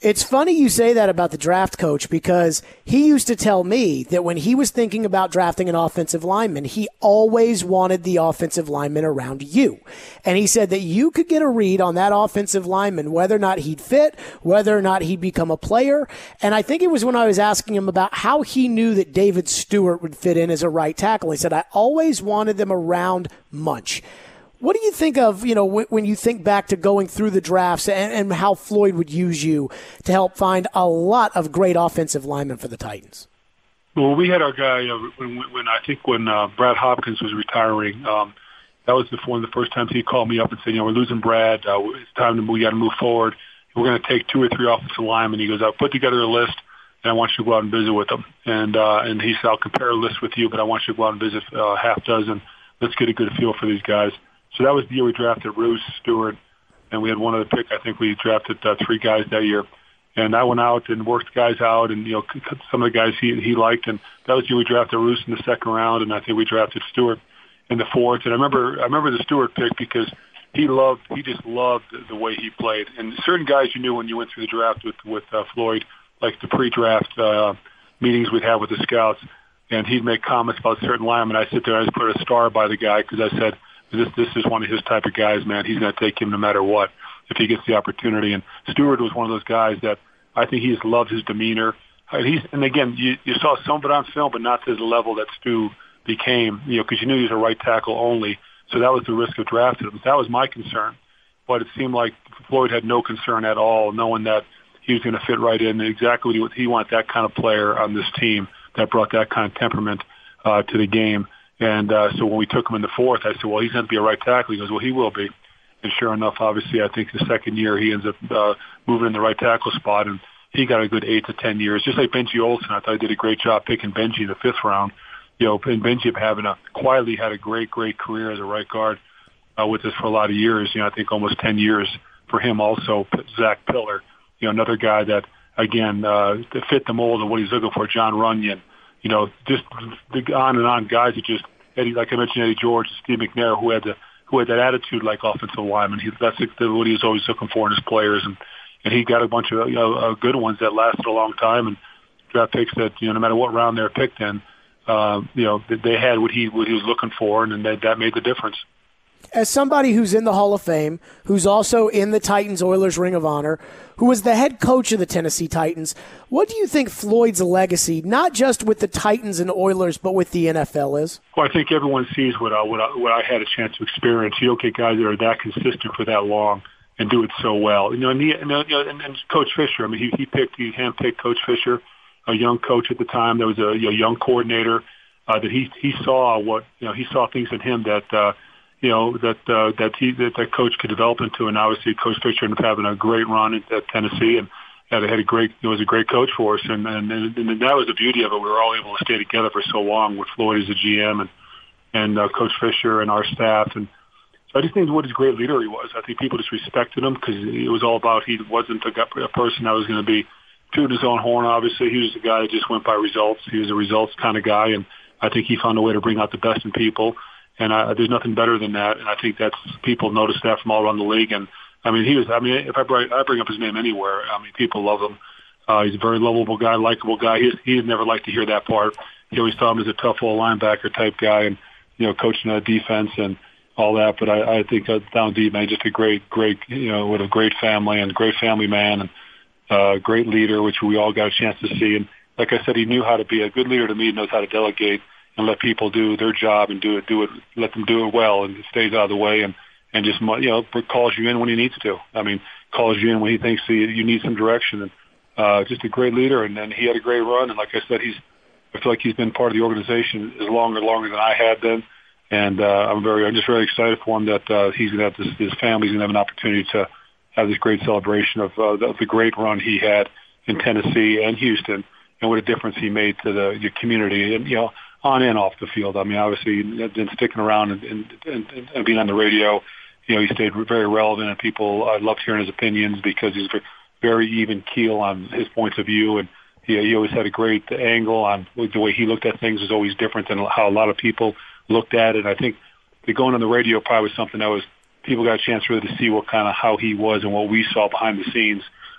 It's funny you say that about the draft coach, because he used to tell me that when he was thinking about drafting an offensive lineman, he always wanted the offensive lineman around you. And he said that you could get a read on that offensive lineman, whether or not he'd fit, whether or not he'd become a player. And I think it was when I was asking him about how he knew that David Stewart would fit in as a right tackle. He said, I always wanted them around Munch. What do you think of, you know, when you think back to going through the drafts and, and how Floyd would use you to help find a lot of great offensive linemen for the Titans? Well, we had our guy, uh, when, when I think when uh, Brad Hopkins was retiring, um, that was the, one of the first times he called me up and said, you know, we're losing Brad. Uh, it's time to, we got to move forward. We're going to take two or three offensive linemen. He goes, I'll put together a list, and I want you to go out and visit with them. And, uh, and he said, I'll compare a list with you, but I want you to go out and visit a uh, half dozen. Let's get a good feel for these guys. So that was the year we drafted Roos, Stewart, and we had one other pick. I think we drafted uh, three guys that year. And I went out and worked guys out, and, you know, some of the guys he he liked. And that was the year we drafted Roos in the second round, and I think we drafted Stewart in the fourth. And I remember I remember the Stewart pick because he loved he just loved the way he played. And certain guys you knew when you went through the draft with with uh, Floyd, like the pre-draft uh, meetings we'd have with the scouts, and he'd make comments about certain linemen. I sit there and I just put a star by the guy because I said, This this is one of his type of guys, man. He's going to take him no matter what if he gets the opportunity. And Stewart was one of those guys that I think he just loved his demeanor. He's and again, you, you saw some of it on film, but not to the level that Stu became. You know, because you knew he was a right tackle only, so that was the risk of drafting him. That was my concern. But it seemed like Floyd had no concern at all, knowing that he was going to fit right in exactly what he wanted. That kind of player on this team that brought that kind of temperament uh, to the game. And uh, so when we took him in the fourth, I said, well, he's going to be a right tackle. He goes, well, he will be. And sure enough, obviously, I think the second year he ends up uh, moving in the right tackle spot, and he got a good eight to ten years. Just like Benji Olsen, I thought he did a great job picking Benji in the fifth round. You know, and Benji having a quietly had a great, great career as a right guard uh, with us for a lot of years. You know, I think almost ten years for him also. Zach Pillar, you know, another guy that, again, uh, to fit the mold of what he's looking for. John Runyon. You know, just the on and on guys that just Eddie, like I mentioned, Eddie George, Steve McNair, who had the who had that attitude like offensive lineman. He, that's the, what he was always looking for in his players, and and he got a bunch of you know uh, good ones that lasted a long time, and draft picks that you know no matter what round they're picked in, uh, you know they had what he what he was looking for, and, and that, that made the difference. As somebody who's in the Hall of Fame, who's also in the Titans-Oilers Ring of Honor, who was the head coach of the Tennessee Titans, what do you think Floyd's legacy, not just with the Titans and Oilers, but with the N F L is? Well, I think everyone sees what I, what I, what I had a chance to experience. You don't get guys that are that consistent for that long and do it so well. You know, and, he, and, you know, and, and Coach Fisher, I mean, he, he picked, he handpicked Coach Fisher, a young coach at the time. There was a you know, young coordinator uh, that he he saw what you know he saw things in him that. Uh, You know that uh, that he that that coach could develop into, and obviously Coach Fisher ended up having a great run at, at Tennessee, and had, had a great it was a great coach for us, and, and and and that was the beauty of it. We were all able to stay together for so long with Floyd as a G M and and uh, Coach Fisher and our staff, and so I just think what a great leader he was. I think people just respected him because it was all about he wasn't a, a person that was going to be tooting his own horn. Obviously, he was the guy that just went by results. He was a results kind of guy, and I think he found a way to bring out the best in people. And I, there's nothing better than that. And I think that's people notice that from all around the league. And I mean, he was. I mean, if I bring, I bring up his name anywhere, I mean, people love him. Uh, he's a very lovable guy, likable guy. He he never liked to hear that part. He always thought him as a tough old linebacker type guy, and you know, coaching the defense and all that. But I, I think uh, down deep, man, just a great, great, you know, with a great family and great family man and uh, great leader, which we all got a chance to see. And like I said, he knew how to be a good leader. To me, he knows how to delegate and let people do their job and do it, do it, let them do it well, and stays out of the way, and and just you know calls you in when he needs to. I mean, calls you in when he thinks he, you need some direction, and uh, just a great leader. And then he had a great run, and like I said, he's I feel like he's been part of the organization as longer, longer than I had been, and uh, I'm very, I'm just very excited for him that uh, he's gonna have this, his family's gonna have an opportunity to have this great celebration of, uh, of the great run he had in Tennessee and Houston, and what a difference he made to the, the community, and you know. On and off the field. I mean, obviously, been sticking around and, and, and, and being on the radio, you know, he stayed very relevant, and people, I loved hearing his opinions because he's very even keel on his points of view, and he, he always had a great angle on the way he looked at things was always different than how a lot of people looked at it. I think the going on the radio probably was something that was people got a chance really to see what kind of how he was and what we saw behind the scenes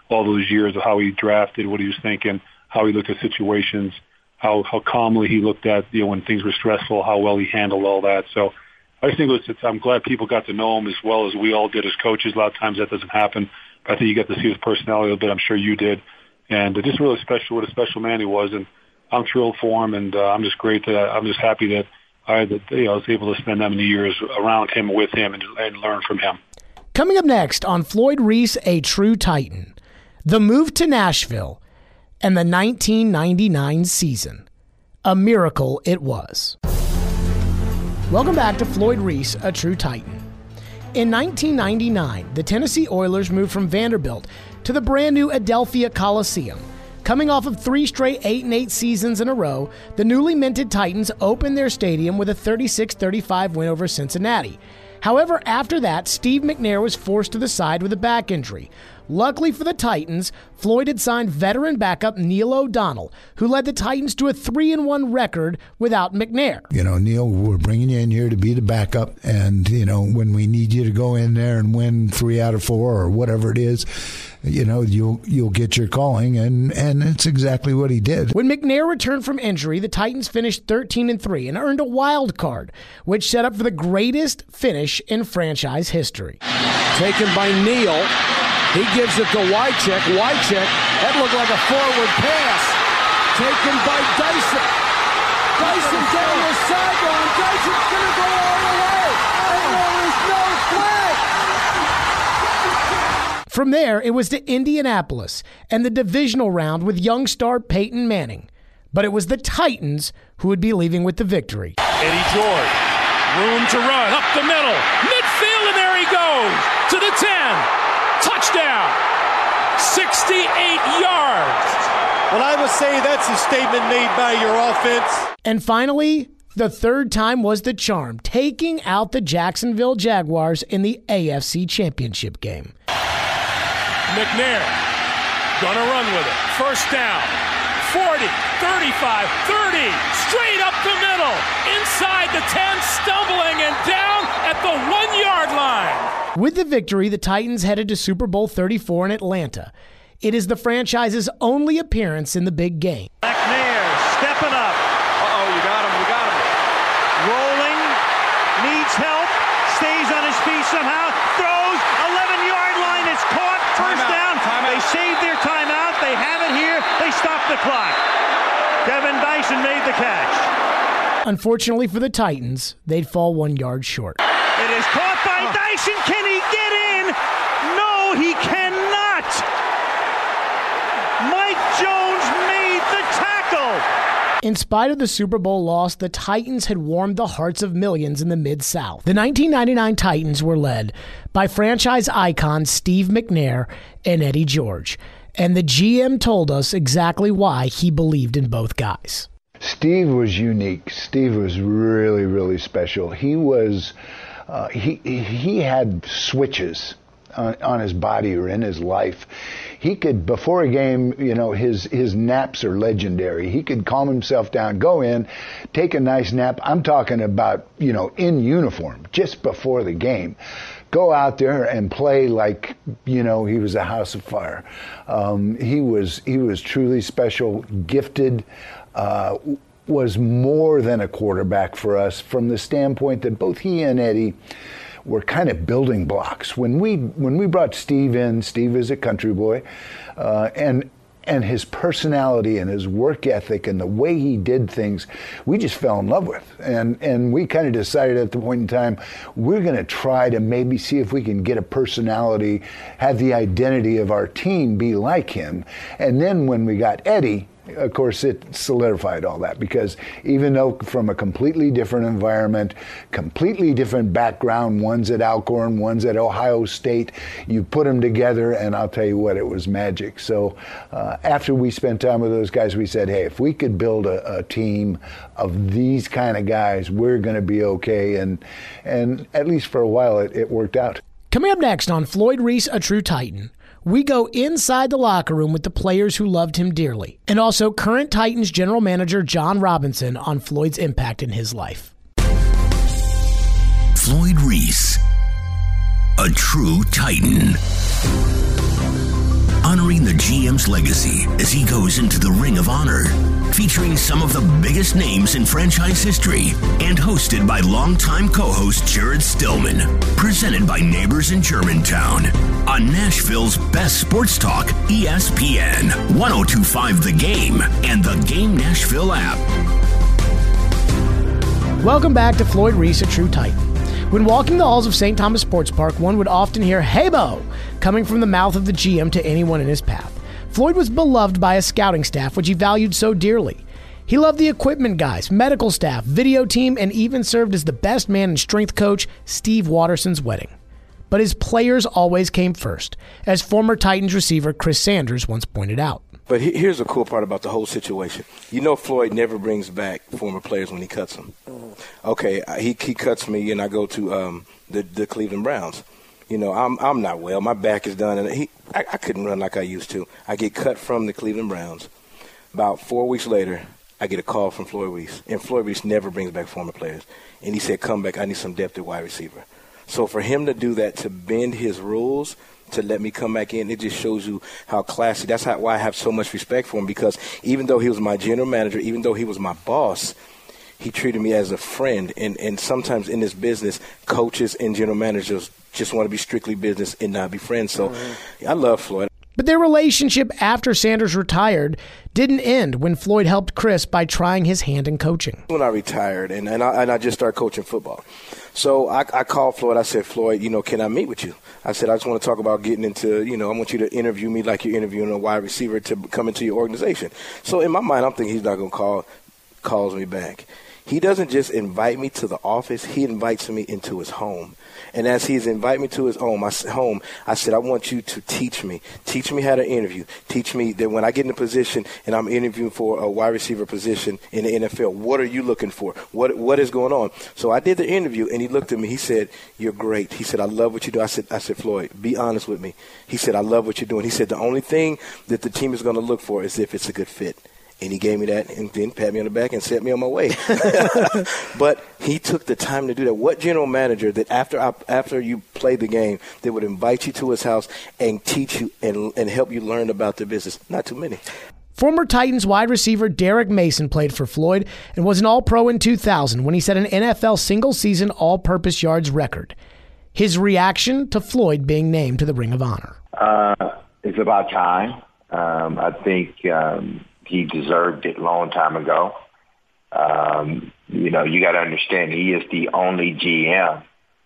all those years of how he drafted, what he was thinking, how he looked at situations, how how calmly he looked at, you know, when things were stressful, how well he handled all that. So I just think it was, it's, I'm glad people got to know him as well as we all did as coaches. A lot of times that doesn't happen. But I think you got to see his personality a little bit. I'm sure you did. And just really special, what a special man he was. And I'm thrilled for him. And uh, I'm just great that I, I'm just happy that I, that, you know, I was able to spend that many years around him, with him, and, and learn from him. Coming up next on Floyd Reese, a True Titan, the move to Nashville and the nineteen ninety-nine season. A miracle it was. Welcome back to Floyd Reese, a True Titan. In nineteen ninety-nine, the Tennessee Oilers moved from Vanderbilt to the brand new Adelphia Coliseum. Coming off of three straight eight and eight seasons in a row, the newly minted Titans opened their stadium with a thirty-six thirty-five win over Cincinnati. However, after that, Steve McNair was forced to the side with a back injury. Luckily for the Titans, Floyd had signed veteran backup Neil O'Donnell, who led the Titans to a three and one record without McNair. You know, Neil, we're bringing you in here to be the backup, and, you know, when we need you to go in there and win three out of four or whatever it is, you know, you'll you'll get your calling, and, and it's exactly what he did. When McNair returned from injury, the Titans finished thirteen and three and earned a wild card, which set up for the greatest finish in franchise history. Taken by Neal. He gives it to Wycheck. Wycheck, that looked like a forward pass. Taken by Dyson. Dyson down the sideline. Dyson's going to go all the way. And there is no flag. From there, it was to Indianapolis and the divisional round with young star Peyton Manning. But it was the Titans who would be leaving with the victory. Eddie George, room to run, up the middle, midfield, and there he goes to the ten. Touchdown, sixty-eight yards. Well, I must say that's a statement made by your offense. And finally, the third time was the charm, taking out the Jacksonville Jaguars in the A F C Championship game. McNair gonna run with it. First down, forty, thirty-five, thirty, straight up the middle, inside the ten, stumbling and down at the one-yard line. With the victory, the Titans headed to Super Bowl thirty-four in Atlanta. It is the franchise's only appearance in the big game. McNair stepping up. Uh-oh, you got him, you got him. Rolling, needs help, stays on his feet somehow, throws, eleven-yard line, it's caught, first down. They saved their timeout, they have it here, they stop the clock. Kevin Dyson made the catch. Unfortunately for the Titans, they'd fall one yard short. It is caught by oh. Dyson. Can he get in? No, he cannot. Mike Jones made the tackle. In spite of the Super Bowl loss, the Titans had warmed the hearts of millions in the Mid-South. The nineteen ninety-nine Titans were led by franchise icons Steve McNair and Eddie George. And the G M told us exactly why he believed in both guys. Steve was unique. Steve was really, really special. He was, uh, he he had switches on, on his body or in his life. He could, before a game, you know, his his naps are legendary. He could calm himself down, go in, take a nice nap. I'm talking about, you know, in uniform, just before the game. Go out there and play like, you know, he was a house of fire. Um, he was he was truly special, gifted. Uh, was more than a quarterback for us from the standpoint that both he and Eddie were kind of building blocks. When we when we brought Steve in, Steve is a country boy, uh, and and his personality and his work ethic and the way he did things, we just fell in love with. And and we kind of decided at the point in time, we're going to try to maybe see if we can get a personality, have the identity of our team be like him. And then when we got Eddie, of course, it solidified all that, because even though from a completely different environment, completely different background, one's at Alcorn, one's at Ohio State, you put them together, and I'll tell you what, it was magic. So uh, after we spent time with those guys, we said, hey, if we could build a, a team of these kind of guys, we're going to be okay. And, and at least for a while, it, it worked out. Coming up next on Floyd Reese, a True Titan, we go inside the locker room with the players who loved him dearly, and also current Titans general manager John Robinson on Floyd's impact in his life. Floyd Reese, a True Titan. honoring the G M's legacy as he goes into the Ring of Honor, featuring some of the biggest names in franchise history and hosted by longtime co-host Jared Stillman. Presented by Neighbors in Germantown on Nashville's best sports talk, E S P N, one oh two point five The Game, and the Game Nashville app. Welcome back to Floyd Reese, a true Titan. When walking the halls of Saint Thomas Sports Park, one would often hear, "Hey, Bo," coming from the mouth of the G M to anyone in his path. Floyd was beloved by his scouting staff, which he valued so dearly. He loved the equipment guys, medical staff, video team, and even served as the best man and strength coach Steve Watterson's wedding. But his players always came first, as former Titans receiver Chris Sanders once pointed out. But here's the cool part about the whole situation. You know Floyd never brings back former players when he cuts them. Okay, he he cuts me, and I go to um, the, the Cleveland Browns. You know, I'm I'm not well. My back is done, and he I, I couldn't run like I used to. I get cut from the Cleveland Browns. About four weeks later, I get a call from Floyd Reese, and Floyd Reese never brings back former players. And he said, "Come back. I need some depth at wide receiver." So for him to do that, to bend his rules, to let me come back in, it just shows you how classy. That's how, why I have so much respect for him, because even though he was my general manager, even though he was my boss, he treated me as a friend. And, and sometimes in this business, coaches and general managers just want to be strictly business and not be friends. So mm-hmm. I love Floyd. But their relationship after Sanders retired didn't end when Floyd helped Chris by trying his hand in coaching. When I retired, and, and, I, and I just started coaching football. So I, I called Floyd. I said, "Floyd, you know, can I meet with you?" I said, "I just want to talk about getting into, you know, I want you to interview me like you're interviewing a wide receiver to come into your organization." So in my mind, I'm thinking he's not going to call, calls me back. He doesn't just invite me to the office. He invites me into his home. And as he's invited me to his home, I, home, I said, "I want you to teach me. Teach me how to interview. Teach me that when I get in a position and I'm interviewing for a wide receiver position in the N F L, what are you looking for? What What is going on?" So I did the interview, and he looked at me. He said, "You're great." He said, "I love what you do." I said, I said, "Floyd, be honest with me." He said, "I love what you're doing." He said, "The only thing that the team is going to look for is if it's a good fit." And he gave me that and then pat me on the back and set me on my way. But he took the time to do that. What general manager that after I, after you play the game, they would invite you to his house and teach you and, and help you learn about the business? Not too many. Former Titans wide receiver Derek Mason played for Floyd and was an All-Pro in two thousand when he set an N F L single-season all-purpose yards record. His reaction to Floyd being named to the Ring of Honor. Uh, it's about time. Um, I think um, he deserved it a long time ago. Um, you know, you got to understand he is the only G M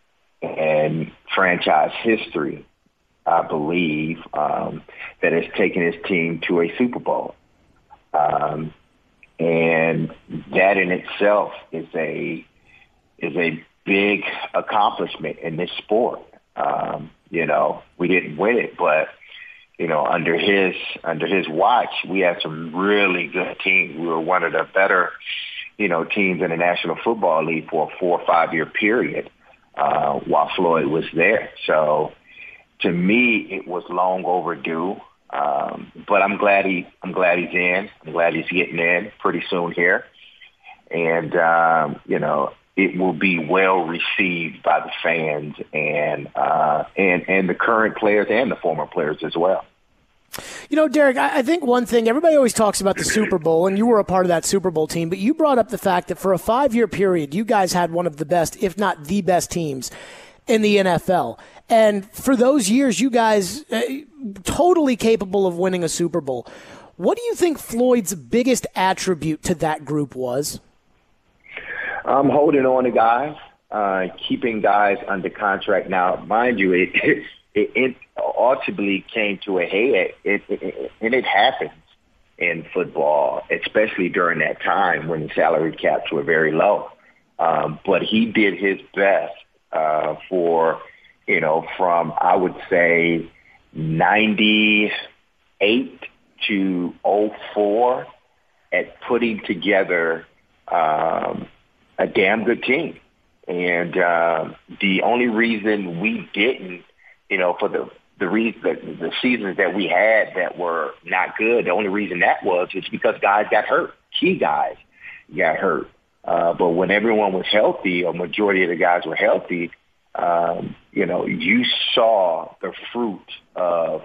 in franchise history, I believe, um, that has taken his team to a Super Bowl. Um, and that in itself is a is a big accomplishment in this sport. Um, you know, we didn't win it, but you know, under his under his watch, we had some really good teams. We were one of the better, you know, teams in the National Football League for a four or five year period uh, while Floyd was there. So, to me, it was long overdue. Um, but I'm glad he I'm glad he's in. I'm glad he's getting in pretty soon here, and um, you know, it will be well received by the fans and uh, and and the current players and the former players as well. You know, Derek, I think one thing, everybody always talks about the Super Bowl, and you were a part of that Super Bowl team, but you brought up the fact that for a five-year period, you guys had one of the best, if not the best teams in the N F L. And for those years, you guys uh, totally capable of winning a Super Bowl. What do you think Floyd's biggest attribute to that group was? Um, holding on to guys, uh, keeping guys under contract. Now, mind you, it it, it ultimately came to a head, it, it, and it happens in football, especially during that time when the salary caps were very low. Um, but he did his best uh, for, you know, from, I would say, ninety-eight to oh four at putting together um, a damn good team. And uh, the only reason we didn't, you know, for the the, re- the the seasons that we had that were not good, the only reason that was is because guys got hurt. Key guys got hurt. Uh, but when everyone was healthy, a majority of the guys were healthy, um, you know, you saw the fruit of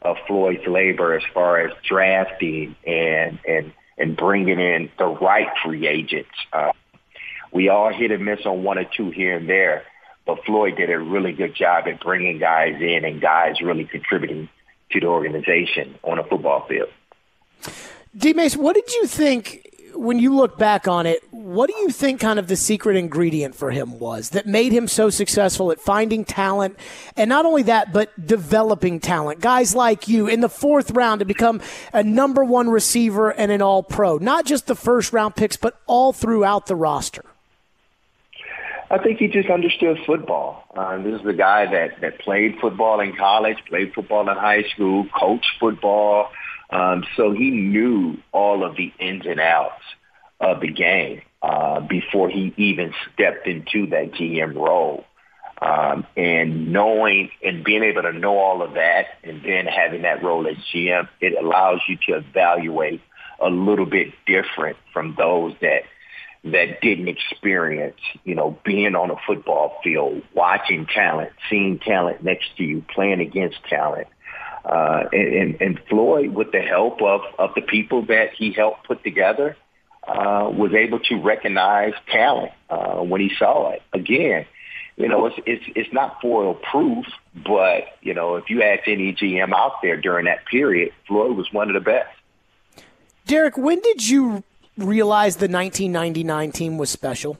of Floyd's labor as far as drafting and and and bringing in the right free agents. Uh, we all hit and miss on one or two here and there, but Floyd did a really good job at bringing guys in and guys really contributing to the organization on a football field. D-Mace, what did you think when you look back on it? What do you think kind of the secret ingredient for him was that made him so successful at finding talent, and not only that, but developing talent? Guys like you in the fourth round to become a number one receiver and an all-pro, not just the first round picks, but all throughout the roster. I think he just understood football. Uh, this is the guy that, that played football in college, played football in high school, coached football. Um, so he knew all of the ins and outs of the game uh, before he even stepped into that G M role. Um, and knowing and being able to know all of that and then having that role as G M, it allows you to evaluate a little bit different from those that that didn't experience, you know, being on a football field, watching talent, seeing talent next to you, playing against talent. Uh, and, and, and Floyd, with the help of, of the people that he helped put together, uh, was able to recognize talent uh, when he saw it. Again, you know, it's, it's, it's not foil-proof, but, you know, if you ask any G M out there during that period, Floyd was one of the best. Derek, when did you realize the nineteen ninety-nine team was special?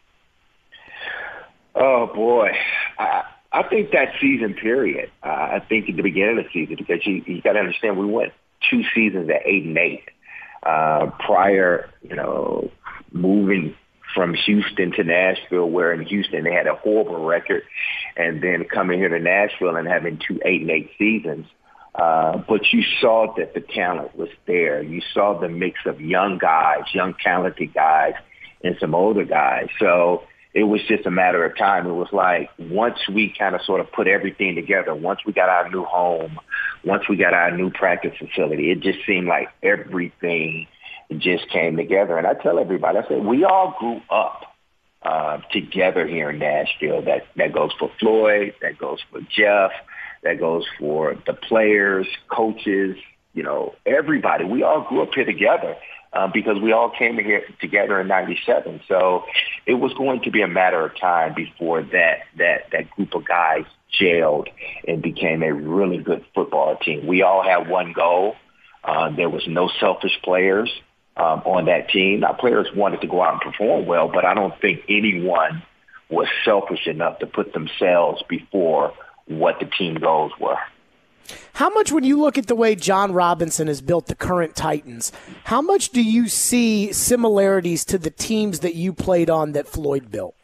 Oh, boy. I, I think that season period, uh, I think at the beginning of the season, because you, you got to understand we went two seasons at eight and eight. Uh, prior, you know, moving from Houston to Nashville, where in Houston they had a horrible record, and then coming here to Nashville and having two eight and eight seasons. Uh, but you saw that the talent was there. You saw the mix of young guys, young talented guys, and some older guys. So it was just a matter of time. It was like once we kind of sort of put everything together, once we got our new home, once we got our new practice facility, it just seemed like everything just came together. And I tell everybody, I said, we all grew up uh, together here in Nashville. That, that goes for Floyd, that goes for Jeff, that goes for the players, coaches, you know, everybody. We all grew up here together uh, because we all came here together in ninety-seven. So it was going to be a matter of time before that that that group of guys gelled and became a really good football team. We all had one goal. Uh, there was no selfish players um, on that team. Our players wanted to go out and perform well, but I don't think anyone was selfish enough to put themselves before what the team goals were. How much, when you look at the way John Robinson has built the current Titans, how much do you see similarities to the teams that you played on that Floyd built?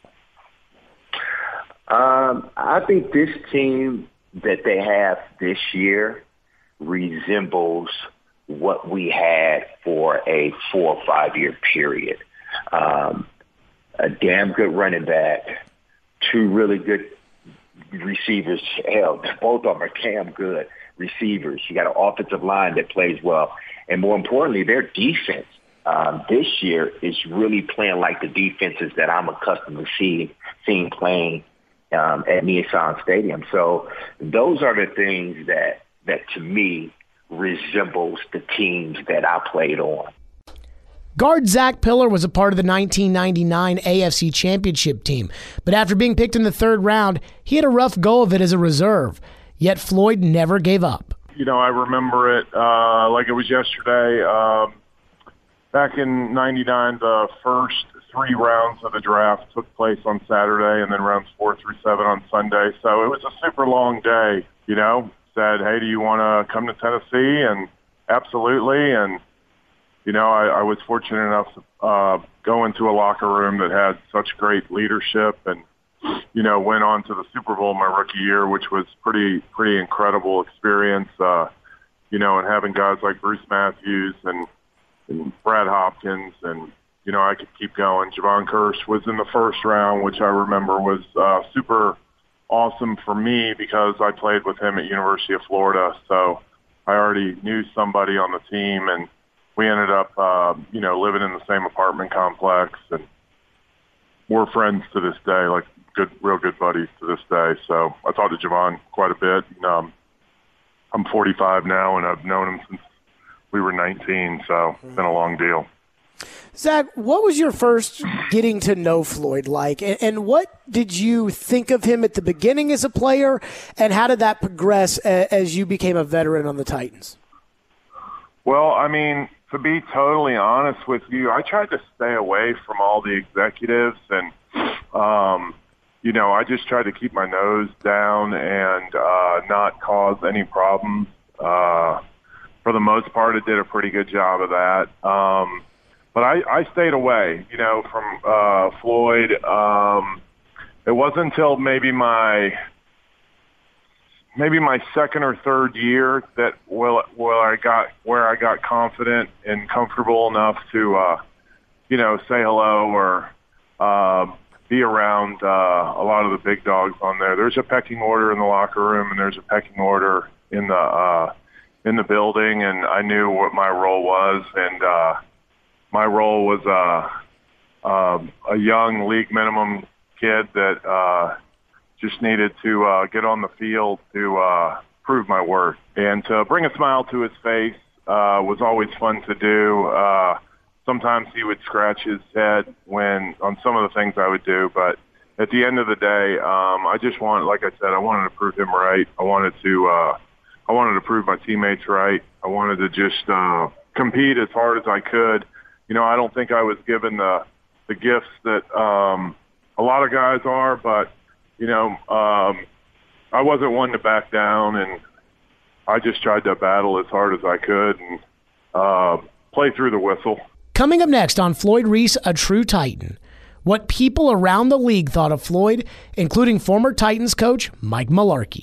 Um, I think this team that they have this year resembles what we had for a four or five year period. Um, a damn good running back, two really good receivers. Hell, both of them are damn good receivers. You got an offensive line that plays well. And more importantly, their defense um, this year is really playing like the defenses that I'm accustomed to see, seeing playing um, at Nissan Stadium. So those are the things that, that to me resembles the teams that I played on. Guard Zach Pillar was a part of the nineteen ninety-nine A F C Championship team, but after being picked in the third round, he had a rough go of it as a reserve. Yet Floyd never gave up. You know, I remember it uh, like it was yesterday. Um, back in ninety-nine, the first three rounds of the draft took place on Saturday, and then rounds four through seven on Sunday. So it was a super long day, you know. Said, hey, do you want to come to Tennessee? And absolutely. And You know, I, I was fortunate enough to uh, go into a locker room that had such great leadership, and you know, went on to the Super Bowl my rookie year, which was pretty pretty incredible experience. Uh, you know, and having guys like Bruce Matthews and, and Brad Hopkins, and you know, I could keep going. Javon Kirsch was in the first round, which I remember was uh, super awesome for me because I played with him at University of Florida, so I already knew somebody on the team, and we ended up, uh, you know, living in the same apartment complex, and we're friends to this day, like good, real good buddies to this day. So I talked to Javon quite a bit. And, um, I'm forty-five now, and I've known him since we were nineteen, so it's been a long deal. Zach, what was your first getting to know Floyd like, and, and what did you think of him at the beginning as a player, and how did that progress a, as you became a veteran on the Titans? Well, I mean, to be totally honest with you, I tried to stay away from all the executives, and, um, you know, I just tried to keep my nose down and uh, not cause any problems. Uh, for the most part, it did a pretty good job of that. Um, but I, I stayed away, you know, from uh, Floyd. Um, it wasn't until maybe my maybe my second or third year that well, well I got where I got confident and comfortable enough to, uh, you know, say hello or uh, be around uh, a lot of the big dogs on there. There's a pecking order in the locker room, and there's a pecking order in the uh, in the building, and I knew what my role was, and uh, my role was uh, uh, a young league minimum kid that uh, just needed to uh, get on the field to uh, prove my worth. And to bring a smile to his face uh, was always fun to do. Uh, sometimes he would scratch his head when on some of the things I would do, but at the end of the day, um, I just wanted, like I said, I wanted to prove him right. I wanted to, uh, I wanted to prove my teammates right. I wanted to just uh, compete as hard as I could. You know, I don't think I was given the the gifts that um, a lot of guys are, but you know, um, I wasn't one to back down, and I just tried to battle as hard as I could and uh, play through the whistle. Coming up next on Floyd Reese, A True Titan, what people around the league thought of Floyd, including former Titans coach Mike Mularkey.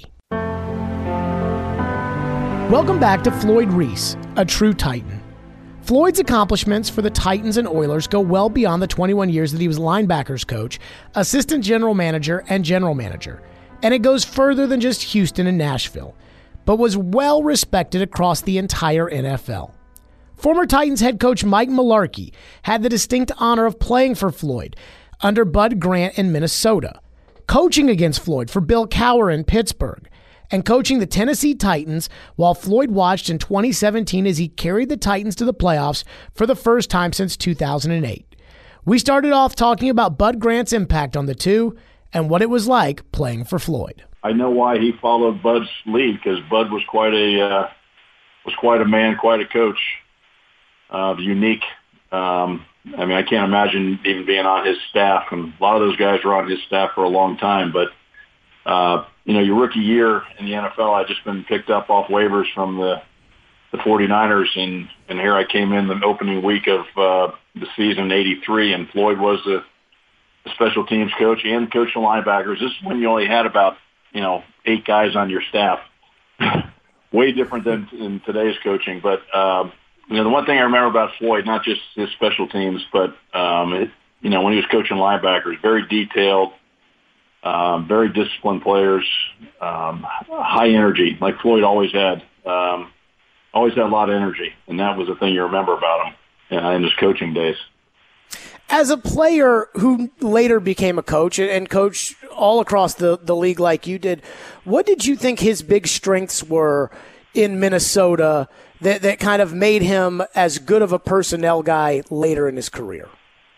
Welcome back to Floyd Reese, A True Titan. Floyd's accomplishments for the Titans and Oilers go well beyond the twenty-one years that he was linebackers coach, assistant general manager, and general manager. And it goes further than just Houston and Nashville, but was well respected across the entire N F L. Former Titans head coach Mike Mularkey had the distinct honor of playing for Floyd under Bud Grant in Minnesota, coaching against Floyd for Bill Cowher in Pittsburgh, and coaching the Tennessee Titans while Floyd watched in twenty seventeen as he carried the Titans to the playoffs for the first time since two thousand eight. We started off talking about Bud Grant's impact on the two and what it was like playing for Floyd. I know why he followed Bud's lead, because Bud was quite a uh, was quite a man, quite a coach, uh, unique. Um, I mean, I can't imagine even being on his staff, and a lot of those guys were on his staff for a long time, but Uh, you know, your rookie year in the N F L, I'd just been picked up off waivers from the the 49ers, and, and here I came in the opening week of uh, the season in eighty-three, and Floyd was the, the special teams coach and coach of linebackers. This is when you only had about, you know, eight guys on your staff. Way different than in today's coaching. But, um, you know, the one thing I remember about Floyd, not just his special teams, but, um, it, you know, when he was coaching linebackers, very detailed, Um, very disciplined players, um, high energy, like Floyd always had. Um, always had a lot of energy, and that was the thing you remember about him uh, in his coaching days. As a player who later became a coach and coached all across the, the league like you did, what did you think his big strengths were in Minnesota that, that kind of made him as good of a personnel guy later in his career?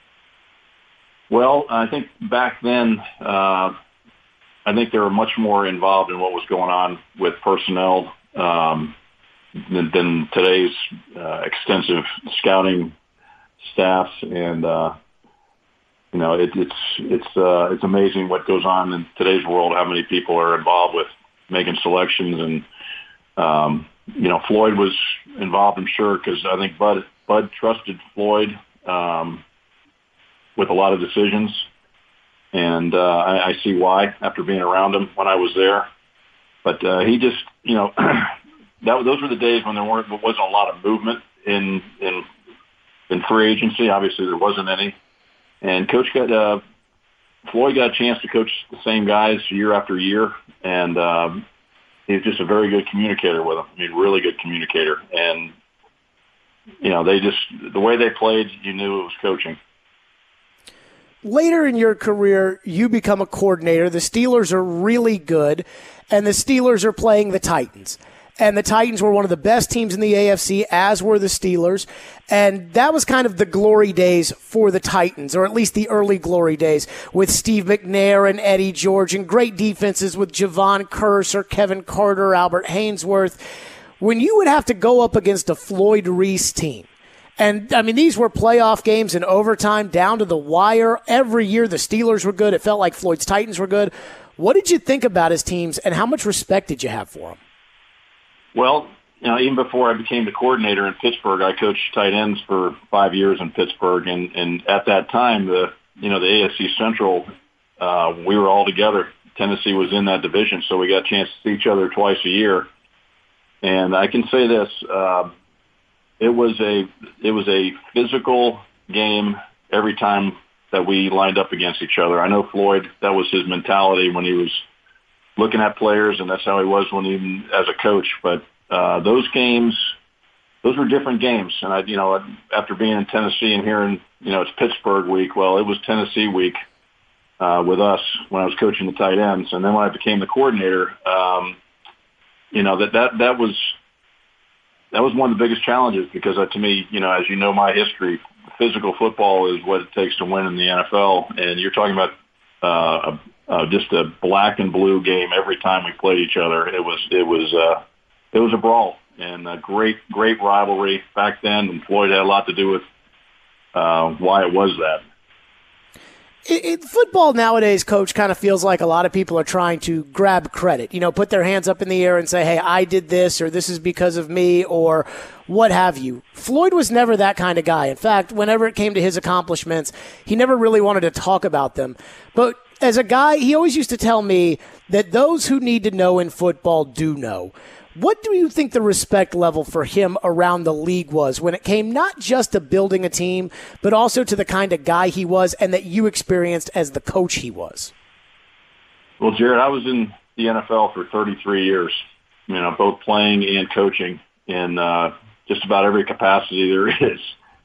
Well, I think back then, uh, I think they were much more involved in what was going on with personnel um, than, than today's uh, extensive scouting staffs. And, uh, you know, it, it's it's uh, it's amazing what goes on in today's world, how many people are involved with making selections. And, um, you know, Floyd was involved, I'm sure, because I think Bud, Bud trusted Floyd um with a lot of decisions, and uh, I, I see why after being around him when I was there. But uh, he just, you know, that those were the days when there weren't there wasn't a lot of movement in in in free agency. Obviously, there wasn't any, and Coach got uh, Floyd got a chance to coach the same guys year after year, and um, he was just a very good communicator with them. I mean, really good communicator, and you know, they just the way they played, you knew it was coaching. Later in your career, you become a coordinator. The Steelers are really good, and the Steelers are playing the Titans. and the Titans were one of the best teams in the A F C, as were the Steelers. And that was kind of the glory days for the Titans, or at least the early glory days, with Steve McNair and Eddie George, and great defenses with Javon Kearse or Kevin Carter, Albert Hainsworth. When you would have to go up against a Floyd Reese team, and, I mean, these were playoff games in overtime, down to the wire. Every year the Steelers were good. It felt like Floyd's Titans were good. What did you think about his teams, and how much respect did you have for them? Well, you know, even before I became the coordinator in Pittsburgh, I coached tight ends for five years in Pittsburgh, and, and at that time, the you know the A F C Central, uh, we were all together. Tennessee was in that division, so we got a chance to see each other twice a year. And I can say this: uh, it was a it was a physical game every time that we lined up against each other. I know Floyd; that was his mentality when he was looking at players, and that's how he was when even as a coach. But uh, those games, those were different games. And I, you know, after being in Tennessee and hearing, you know, it's Pittsburgh week. Well, it was Tennessee week uh, with us when I was coaching the tight ends, and then when I became the coordinator, um, you know, that that that was that was one of the biggest challenges because uh, to me, you know, as you know, my history, physical football is what it takes to win in the N F L, and you're talking about uh, a Uh, just a black and blue game every time we played each other. It was it was uh, it was a brawl and a great great rivalry back then. And Floyd had a lot to do with uh, why it was that. It, it, football nowadays, Coach, kind of feels like a lot of people are trying to grab credit. You know, put their hands up in the air and say, "Hey, I did this," or "This is because of me," or what have you. Floyd was never that kind of guy. In fact, whenever it came to his accomplishments, he never really wanted to talk about them. But as a guy, he always used to tell me that those who need to know in football do know. What do you think the respect level for him around the league was when it came not just to building a team, but also to the kind of guy he was and that you experienced as the coach he was? Well, Jared, I was in the N F L for thirty-three years, you know, both playing and coaching in uh, just about every capacity there is.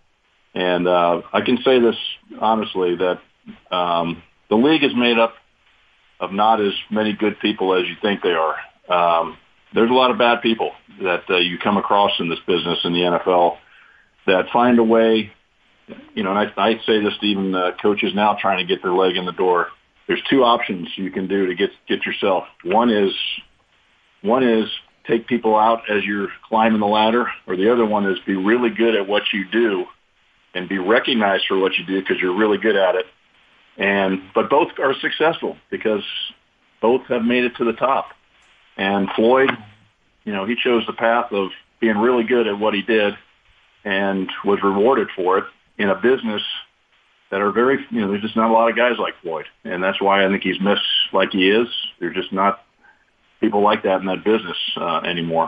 And uh, I can say this honestly, that um, the league is made up of not as many good people as you think they are. Um, there's a lot of bad people that uh, you come across in this business in the N F L that find a way, you know, and I, I say this to even uh, coaches now trying to get their leg in the door. There's two options you can do to get get yourself. One is one is take people out as you're climbing the ladder, or the other one is be really good at what you do and be recognized for what you do because you're really good at it. And but both are successful because both have made it to the top. And Floyd, you know, he chose the path of being really good at what he did and was rewarded for it in a business that are very, you know, there's just not a lot of guys like Floyd. And that's why I think he's missed like he is. There's just not people like that in that business uh, anymore.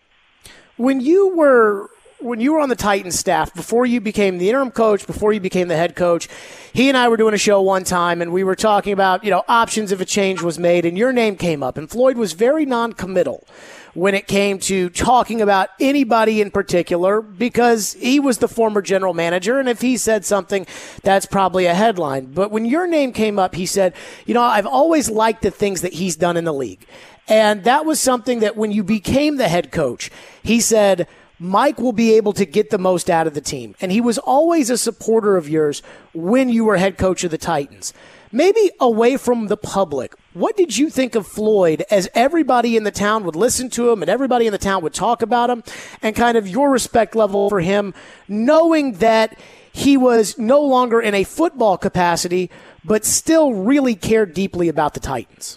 When you were when you were on the Titans staff, before you became the interim coach, before you became the head coach, he and I were doing a show one time, and we were talking about, you know, options if a change was made, and your name came up. And Floyd was very non-committal when it came to talking about anybody in particular because he was the former general manager, and if he said something, that's probably a headline. But when your name came up, he said, you know, I've always liked the things that he's done in the league. And that was something that when you became the head coach, he said, Mike will be able to get the most out of the team. And he was always a supporter of yours when you were head coach of the Titans. Maybe away from the public, what did you think of Floyd as everybody in the town would listen to him and everybody in the town would talk about him, and kind of your respect level for him, knowing that he was no longer in a football capacity, but still really cared deeply about the Titans?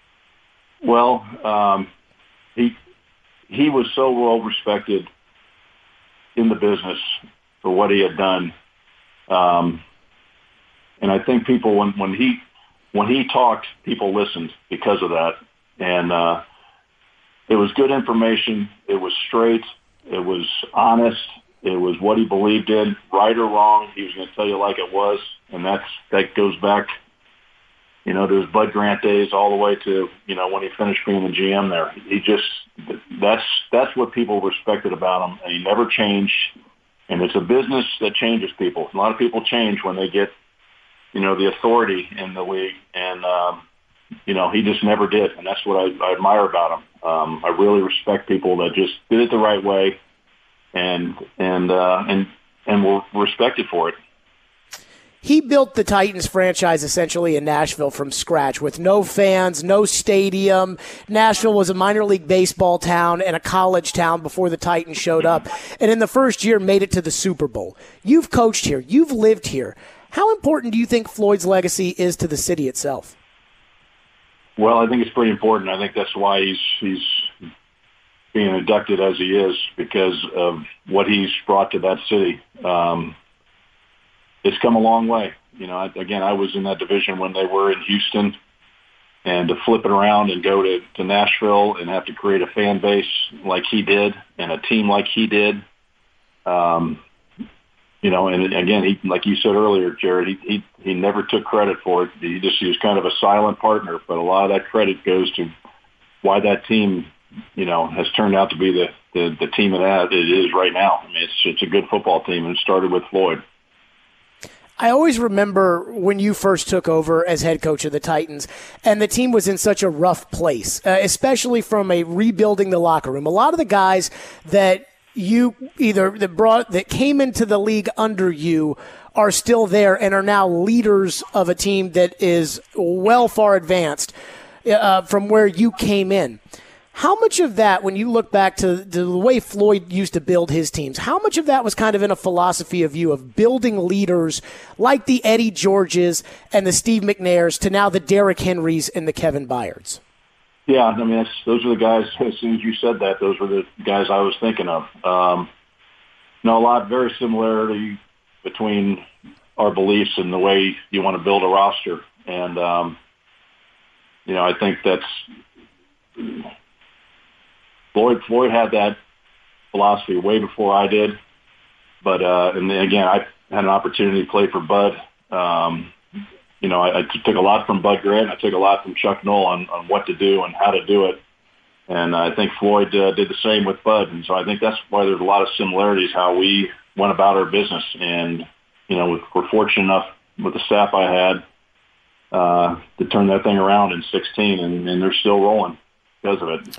Well, um, he he was so well respected in the business for what he had done. Um, and I think people, when, when he, when he talked, people listened because of that. And, uh, it was good information. It was straight. It was honest. It was what he believed in, right or wrong. He was going to tell you like it was. And that's, that goes back, you know, to his Bud Grant days all the way to, you know, when he finished being the G M there. He just, that's, that's what people respected about him. And he never changed. And it's a business that changes people. A lot of people change when they get, you know, the authority in the league. And, um, you know, he just never did, and that's what I, I admire about him. Um, I really respect people that just did it the right way, and and uh, and and were respected for it. He built the Titans franchise essentially in Nashville from scratch with no fans, no stadium. Nashville was a minor league baseball town and a college town before the Titans showed up. And in the first year made it to the Super Bowl. You've coached here. You've lived here. How important do you think Floyd's legacy is to the city itself? Well, I think it's pretty important. I think that's why he's he's being inducted as he is, because of what he's brought to that city. Um It's come a long way. You know, I, again, I was in that division when they were in Houston, and to flip it around and go to, to Nashville and have to create a fan base like he did and a team like he did, um, you know, and again, he, like you said earlier, Jared, he, he, he never took credit for it. He just, he was kind of a silent partner, but a lot of that credit goes to why that team, you know, has turned out to be the, the, the team it is right now. I mean, it's, it's a good football team, and it started with Floyd. I always remember when you first took over as head coach of the Titans, and the team was in such a rough place, uh, especially from a rebuilding the locker room. A lot of the guys that you either that brought that came into the league under you are still there and are now leaders of a team that is well far advanced uh, from where you came in. How much of that, when you look back to, to the way Floyd used to build his teams, how much of that was kind of in a philosophy of you of building leaders like the Eddie Georges and the Steve McNairs to now the Derrick Henrys and the Kevin Byards? Yeah, I mean, that's, those are the guys, as soon as you said that, those were the guys I was thinking of. Um, you know, a lot, very similarity between our beliefs and the way you want to build a roster. And, um, you know, I think that's... Floyd Floyd had that philosophy way before I did, but uh, and then again, I had an opportunity to play for Bud. Um, you know, I, I took a lot from Bud Grant. I took a lot from Chuck Noll on, on what to do and how to do it, and I think Floyd uh, did the same with Bud. And so I think that's why there's a lot of similarities how we went about our business. And you know, we're fortunate enough with the staff I had uh, to turn that thing around in sixteen, and, and they're still rolling because of it.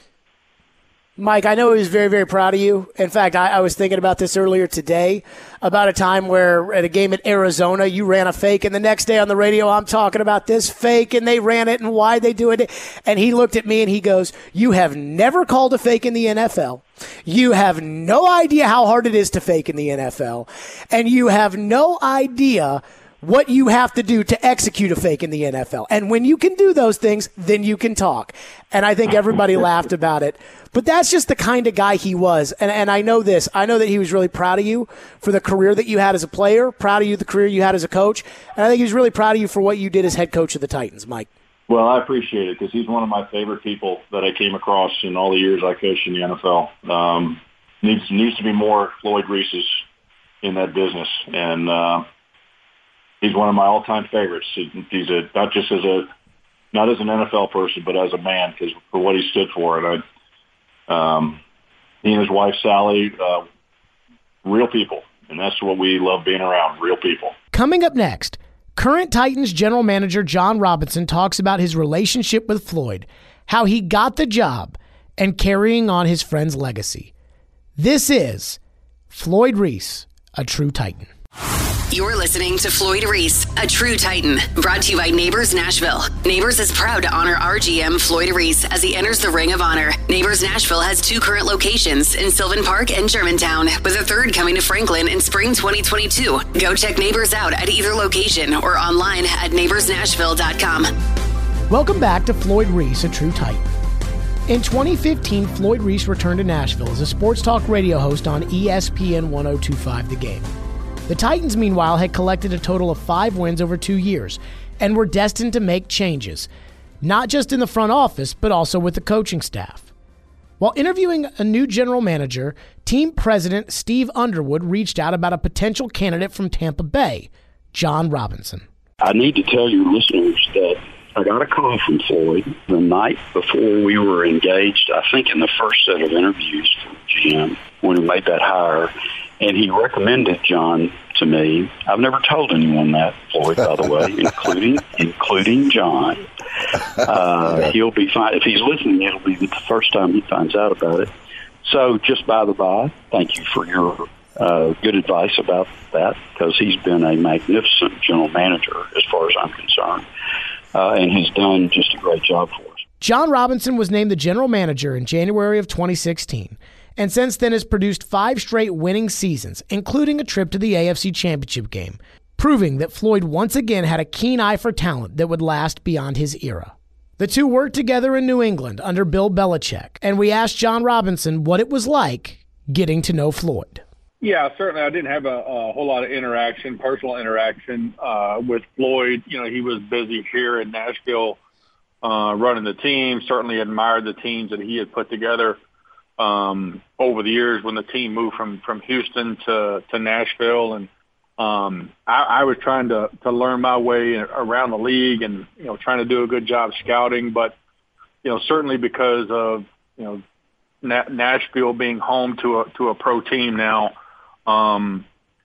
Mike, I know he was very, very proud of you. In fact, I, I was thinking about this earlier today, about a time where at a game at Arizona, you ran a fake, and the next day on the radio, I'm talking about this fake, and they ran it, and why they do it. And he looked at me, and he goes, you have never called a fake in the N F L. You have no idea how hard it is to fake in the N F L. And you have no idea what you have to do to execute a fake in the N F L. And when you can do those things, then you can talk. And I think everybody laughed about it. But that's just the kind of guy he was. And and I know this. I know that he was really proud of you for the career that you had as a player, proud of you the career you had as a coach. And I think he was really proud of you for what you did as head coach of the Titans, Mike. Well, I appreciate it because he's one of my favorite people that I came across in all the years I coached in the N F L. Um, needs needs to be more Floyd Reese's in that business. And uh, he's one of my all-time favorites. He's a, not just as a, not as an N F L person, but as a man, because for what he stood for. And I, um, he and his wife Sally, uh, real people, and that's what we love being around. Real people. Coming up next, current Titans general manager Jon Robinson talks about his relationship with Floyd, how he got the job, and carrying on his friend's legacy. This is Floyd Reese, a true Titan. You're listening to Floyd Reese, a true Titan, brought to you by Neighbors Nashville. Neighbors is proud to honor R G M Floyd Reese as he enters the Ring of Honor. Neighbors Nashville has two current locations in Sylvan Park and Germantown, with a third coming to Franklin in spring twenty twenty-two. Go check Neighbors out at either location or online at neighbors nashville dot com. Welcome back to Floyd Reese, a true Titan. In twenty fifteen, Floyd Reese returned to Nashville as a sports talk radio host on E S P N ten twenty-five The Game. The Titans, meanwhile, had collected a total of five wins over two years and were destined to make changes, not just in the front office, but also with the coaching staff. While interviewing a new general manager, team president Steve Underwood reached out about a potential candidate from Tampa Bay, Jon Robinson. I need to tell your listeners that I got a call from Floyd the night before we were engaged, I think in the first set of interviews for G M, when he made that hire. And he recommended John to me. I've never told anyone that, Floyd, by the way, including including John. Uh, he'll be fine. If he's listening, it'll be the first time he finds out about it. So just by the by, thank you for your uh, good advice about that, because he's been a magnificent general manager as far as I'm concerned, uh, and has done just a great job for us. John Robinson was named the general manager in January of twenty sixteen, and since then has produced five straight winning seasons, including a trip to the A F C Championship game, proving that Floyd once again had a keen eye for talent that would last beyond his era. The two worked together in New England under Bill Belichick, and we asked John Robinson what it was like getting to know Floyd. Yeah, certainly. I didn't have a, a whole lot of interaction, personal interaction uh, with Floyd. You know, he was busy here in Nashville uh, running the team. Certainly admired the teams that he had put together um, over the years when the team moved from, from Houston to, to Nashville. And um, I, I was trying to, to learn my way around the league and, you know, trying to do a good job scouting. But, you know, certainly because of, you know, Na- Nashville being home to a, to a pro team now, Um,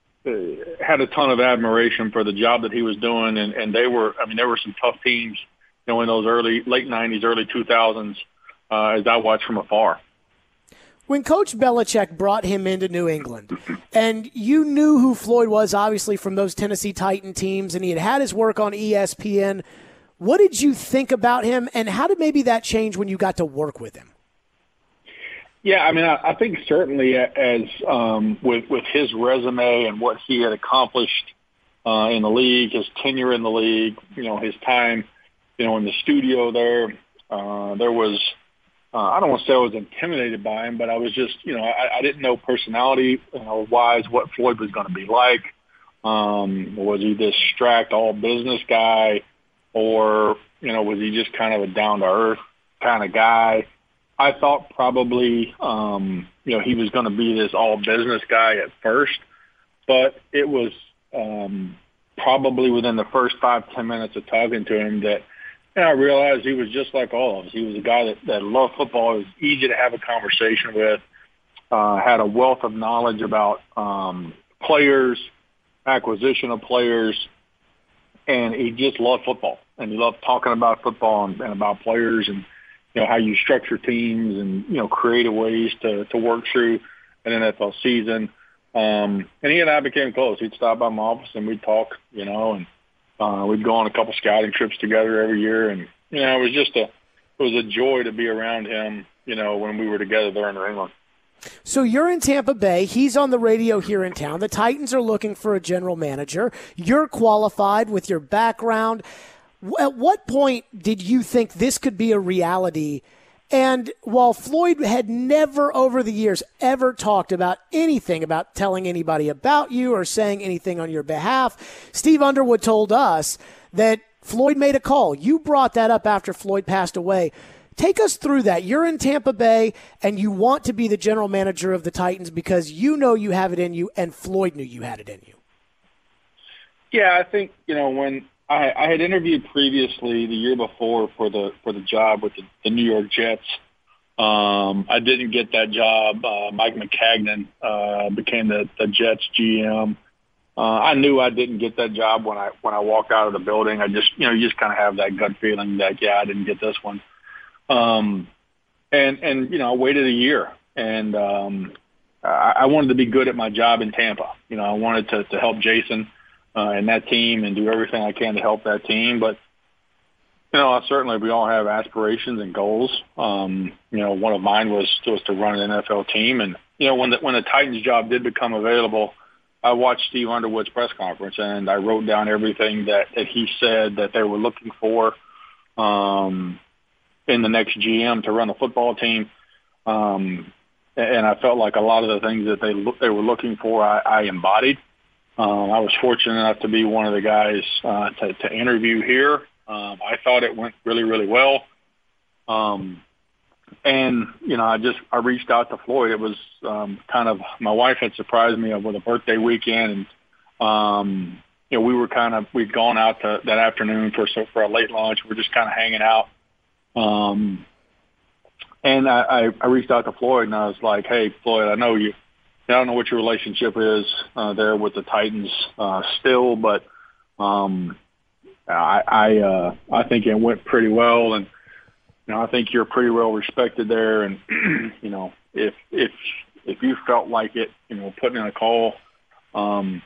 had a ton of admiration for the job that he was doing, and, and they were, I mean, there were some tough teams, you know, in those early, late nineties, early two thousands, uh, as I watched from afar. When Coach Belichick brought him into New England, and you knew who Floyd was, obviously, from those Tennessee Titan teams, and he had had his work on E S P N, what did you think about him, and how did maybe that change when you got to work with him? Yeah, I mean, I, I think certainly as um, with with his resume and what he had accomplished uh, in the league, his tenure in the league, you know, his time, you know, in the studio there, uh, there was, uh, I don't want to say I was intimidated by him, but I was just, you know, I, I didn't know personality you know, wise what Floyd was going to be like. Um, was he this strict all business guy, or you know, was he just kind of a down to earth kind of guy? I thought probably, um, you know, he was going to be this all business guy at first, but it was um, probably within the first five, ten minutes of talking to him that you know, I realized he was just like all of us. He was a guy that, that loved football. It was easy to have a conversation with, uh, had a wealth of knowledge about um, players, acquisition of players, and he just loved football. And he loved talking about football and, and about players and, you know, how you structure teams and, you know, creative ways to, to work through an N F L season. Um, and he and I became close. He'd stop by my office and we'd talk, you know, and uh, we'd go on a couple scouting trips together every year. And, you know, it was just a, it was a joy to be around him, you know, when we were together there in New England. So you're in Tampa Bay. He's on the radio here in town. The Titans are looking for a general manager. You're qualified with your background. At what point did you think this could be a reality? And while Floyd had never over the years ever talked about anything about telling anybody about you or saying anything on your behalf, Steve Underwood told us that Floyd made a call. You brought that up after Floyd passed away. Take us through that. You're in Tampa Bay, and you want to be the general manager of the Titans because you know you have it in you, and Floyd knew you had it in you. Yeah, I think, you know, when I, I had interviewed previously the year before for the for the job with the, the New York Jets. Um, I didn't get that job. Uh, Mike McCagnon uh, became the, the Jets G M. Uh, I knew I didn't get that job when I when I walked out of the building. I just, you know, you just kind of have that gut feeling that, yeah, I didn't get this one. Um, and, and, you know, I waited a year and, um, I, I wanted to be good at my job in Tampa. You know, I wanted to, to help Jason, uh, and that team and do everything I can to help that team. But, you know, certainly we all have aspirations and goals. Um, you know, one of mine was to, was to run an N F L team. And, you know, when the, when the Titans job did become available, I watched Steve Underwood's press conference and I wrote down everything that, that he said that they were looking for, um, in the next G M to run the football team. Um, and I felt like a lot of the things that they look, they were looking for, I, I embodied. Um, I was fortunate enough to be one of the guys uh, to, to interview here. Um, I thought it went really, really well. Um, and, you know, I just, I reached out to Floyd. It was um, kind of, my wife had surprised me with a birthday weekend. And, um, you know, we were kind of, we'd gone out to, that afternoon for, so for a late lunch. We were just kind of hanging out. Um, and I, I, I reached out to Floyd and I was like, hey, Floyd, I know you, I don't know what your relationship is uh, there with the Titans uh, still, but um, I I, uh, I think it went pretty well, and you know I think you're pretty well respected there. And you know if if if you felt like it, you know, putting in a call, um,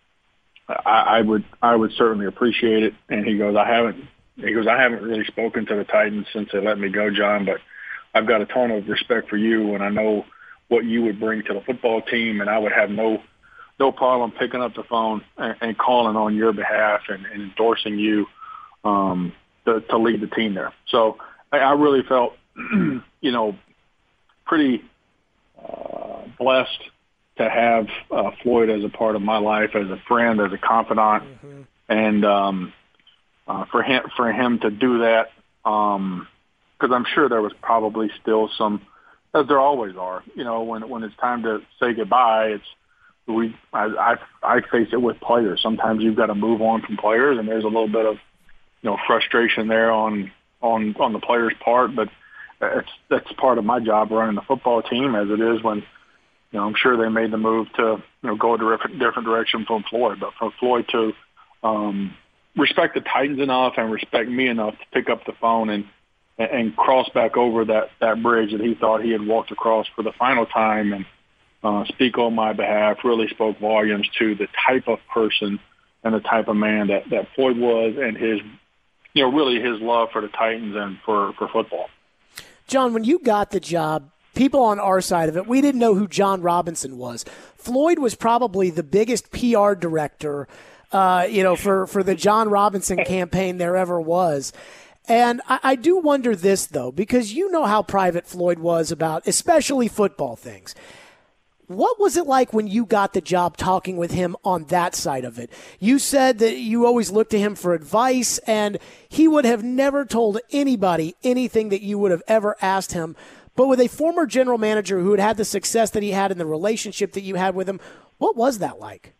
I, I would I would certainly appreciate it. And he goes, I haven't. He goes, I haven't really spoken to the Titans since they let me go, John, but I've got a ton of respect for you, and I know what you would bring to the football team, and I would have no no problem picking up the phone and, and calling on your behalf and, and endorsing you um, to, to lead the team there. So I, I really felt, you know, pretty uh, blessed to have uh, Floyd as a part of my life, as a friend, as a confidant, mm-hmm. and um, uh, for him for him to do that, because um, I'm sure there was probably still some. As there always are, you know, when when it's time to say goodbye, it's we. I, I I face it with players. Sometimes you've got to move on from players, and there's a little bit of, you know, frustration there on on on the players' part. But it's that's part of my job running the football team, as it is when, you know, I'm sure they made the move to, you know, go a different different direction from Floyd, but for Floyd to um, respect the Titans enough and respect me enough to pick up the phone and. and cross back over that, that bridge that he thought he had walked across for the final time and uh, speak on my behalf really spoke volumes to the type of person and the type of man that, that Floyd was and his, you know, really his love for the Titans and for, for football. John, when you got the job, people on our side of it, we didn't know who John Robinson was. Floyd was probably the biggest P R director, uh, you know, for, for the John Robinson campaign there ever was. And I, I do wonder this, though, because you know how private Floyd was about especially football things. What was it like when you got the job talking with him on that side of it? You said that you always looked to him for advice, and he would have never told anybody anything that you would have ever asked him. But with a former general manager who had had the success that he had in the relationship that you had with him, what was that like?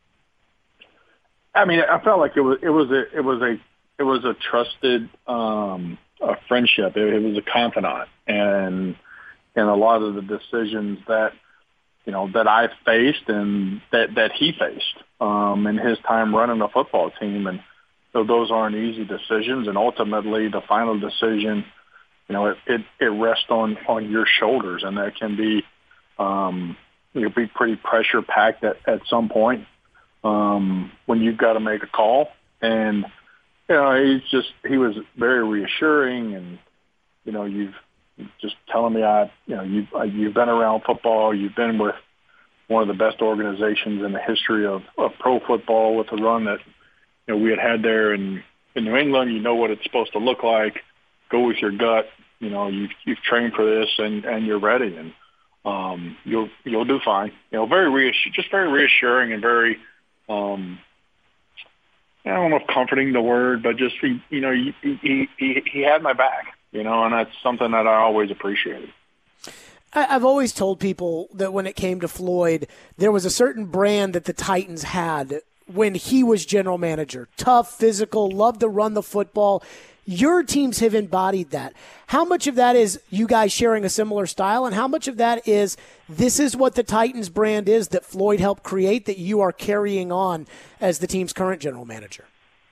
I mean, I felt like it was it was a it was a It was a trusted um, a friendship. It, it was a confidant, and and a lot of the decisions that you know that I faced and that that he faced um, in his time running a football team, and so those aren't easy decisions. And ultimately, the final decision, you know, it it, it rests on on your shoulders, and that can be um, it can be pretty pressure packed at at some point um, when you've got to make a call. And you know, he's just, he was very reassuring, and, you know, you've just telling me, I, you know, you've, you've been around football, you've been with one of the best organizations in the history of, of pro football with the run that, you know, we had had there in, in New England. You know what it's supposed to look like. Go with your gut. You know, you've, you've trained for this and, and you're ready, and um, you'll, you'll do fine. You know, very reassuring, just very reassuring and very, um, I don't know if comforting the word, but just, he, you know, he, he, he, he had my back, you know, and that's something that I always appreciated. I've always told people that when it came to Floyd, there was a certain brand that the Titans had when he was general manager. Tough, physical, loved to run the football. Your teams have embodied that. How much of that is you guys sharing a similar style, and how much of that is this is what the Titans brand is that Floyd helped create that you are carrying on as the team's current general manager?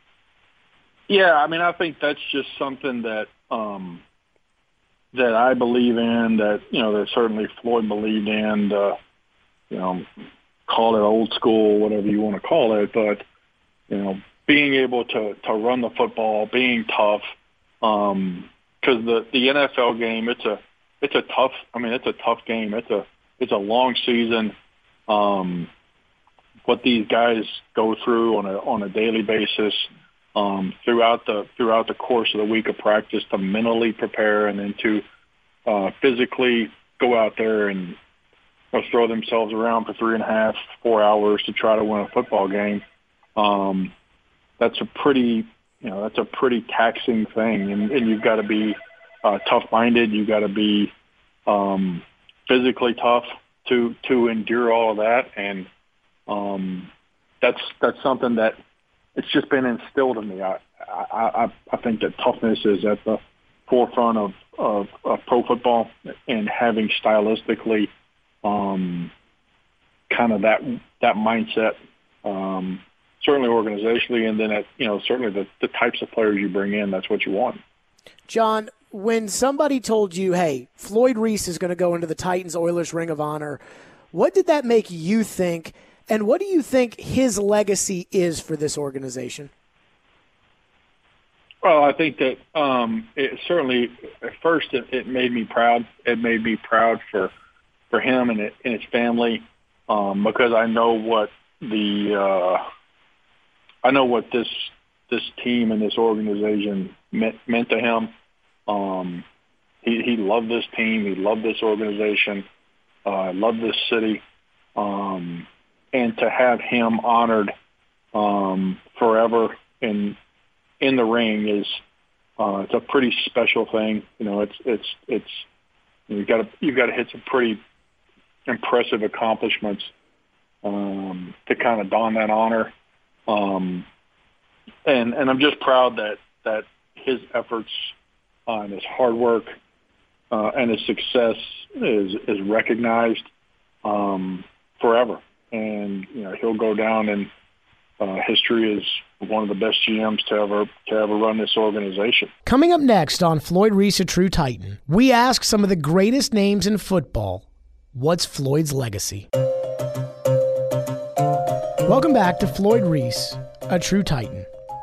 Yeah, I mean, I think that's just something that um, that I believe in, that, you know, that certainly Floyd believed in, uh, you know, call it old school, whatever you want to call it, but, you know, being able to, to run the football, being tough, um, because the, the N F L game, it's a it's a tough. I mean, it's a tough game. It's a it's a long season. Um, what these guys go through on a on a daily basis, um, throughout the throughout the course of the week of practice, to mentally prepare and then to uh, physically go out there and, you know, throw themselves around for three and a half, four hours to try to win a football game. Um, That's a pretty, you know, that's a pretty taxing thing, and, and you've got to be uh, tough-minded. You've got to be um, physically tough to to endure all of that, and um, that's that's something that it's just been instilled in me. I I, I think that toughness is at the forefront of, of, of pro football, and having stylistically, um, kind of that that mindset, um, certainly organizationally, and then at, you know certainly the, the types of players you bring in. That's what you want. John, when somebody told you, "Hey, Floyd Reese is going to go into the Titans Oilers Ring of Honor," what did that make you think, and what do you think his legacy is for this organization? Well, I think that um, it certainly, at first, it, it made me proud. It made me proud for for him and, it, and his family, um, because I know what the uh, I know what this this team and this organization meant meant to him. Um, he, he loved this team. He loved this organization. Uh, loved this city, um, and to have him honored um, forever in in the ring is uh, it's a pretty special thing. You know, it's it's it's you've got to you've got to hit some pretty impressive accomplishments um, to kind of don that honor. Um, and and I'm just proud that that his efforts uh, and his hard work uh, and his success is is recognized um, forever. And you know, he'll go down in uh, history as one of the best G Ms to ever to ever run this organization. Coming up next on Floyd Reese, a True Titan, we ask some of the greatest names in football, what's Floyd's legacy? Welcome back to Floyd Reese, a True Titan.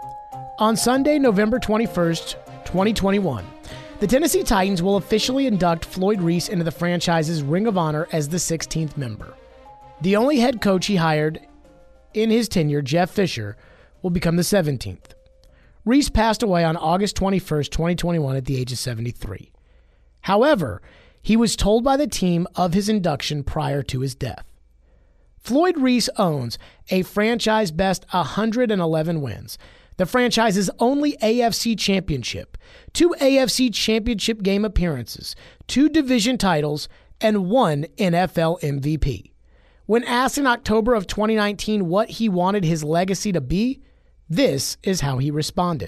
On Sunday, November twenty-first, twenty twenty-one, the Tennessee Titans will officially induct Floyd Reese into the franchise's Ring of Honor as the sixteenth member. The only head coach he hired in his tenure, Jeff Fisher, will become the seventeenth. Reese passed away on August twenty-first, twenty twenty-one at the age of seventy-three. However, he was told by the team of his induction prior to his death. Floyd Reese owns a franchise-best one hundred eleven wins, the franchise's only A F C championship, two A F C championship game appearances, two division titles, and one N F L M V P. When asked in October of twenty nineteen what he wanted his legacy to be, this is how he responded.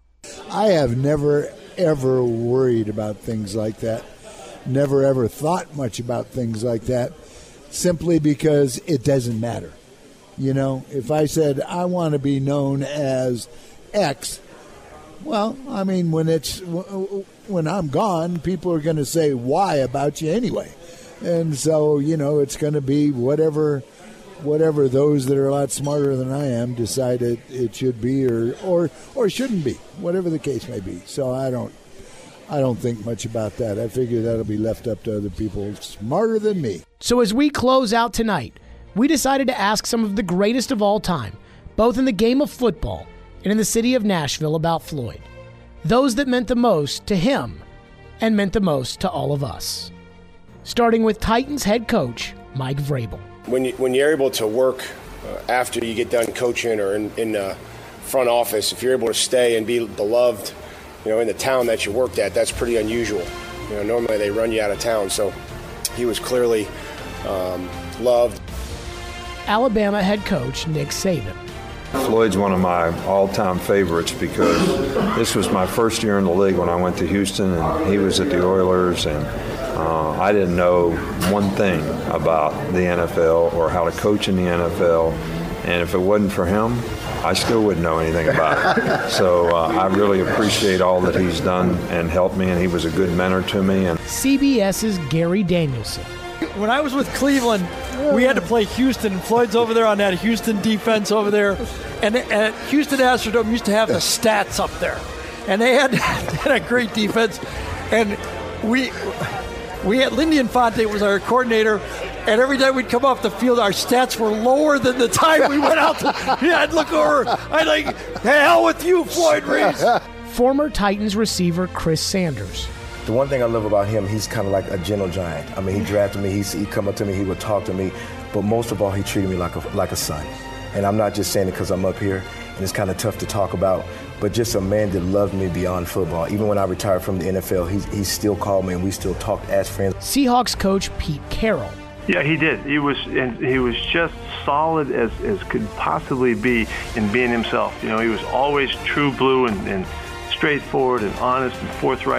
I have never, ever worried about things like that. Never, ever thought much about things like that, simply because it doesn't matter. You know, if I said I want to be known as X, well, I mean, when it's when I'm gone, people are going to say Y about you anyway. And so, you know, it's going to be whatever whatever those that are a lot smarter than I am decide it, it should be or, or or shouldn't be, whatever the case may be. So I don't I don't think much about that. I figure that'll be left up to other people smarter than me. So as we close out tonight, we decided to ask some of the greatest of all time, both in the game of football and in the city of Nashville, about Floyd. Those that meant the most to him and meant the most to all of us. Starting with Titans head coach Mike Vrabel. When, you, when you're able to work uh, after you get done coaching or in, in the front office, if you're able to stay and be beloved, you know, in the town that you worked at, that's pretty unusual. You know, normally they run you out of town, so he was clearly um, loved. Alabama head coach Nick Saban. Floyd's one of my all-time favorites because this was my first year in the league when I went to Houston, and he was at the Oilers, and uh, I didn't know one thing about the N F L or how to coach in the N F L, and if it wasn't for him, I still wouldn't know anything about it. So uh, I really appreciate all that he's done and helped me, and he was a good mentor to me. And CBS's Gary Danielson. When I was with Cleveland, we had to play Houston. Floyd's over there on that Houston defense over there. And, and Houston Astrodome used to have the stats up there. And they had, they had a great defense. And we we had Lindy Infante was our coordinator. And every time we'd come off the field, our stats were lower than the time we went out. To, yeah, I'd look over. I'd like, hey, hell with you, Floyd Reese. Former Titans receiver Chris Sanders. The one thing I love about him, he's kind of like a gentle giant. I mean, he drafted me, he's, he'd come up to me, he would talk to me, but most of all, he treated me like a, like a son. And I'm not just saying it because I'm up here, and it's kind of tough to talk about, but just a man that loved me beyond football. Even when I retired from the N F L, he, he still called me, and we still talked as friends. Seahawks coach Pete Carroll. Yeah, he did. He was, and he was just solid as, as could possibly be in being himself. You know, he was always true blue and, and straightforward and honest and forthright.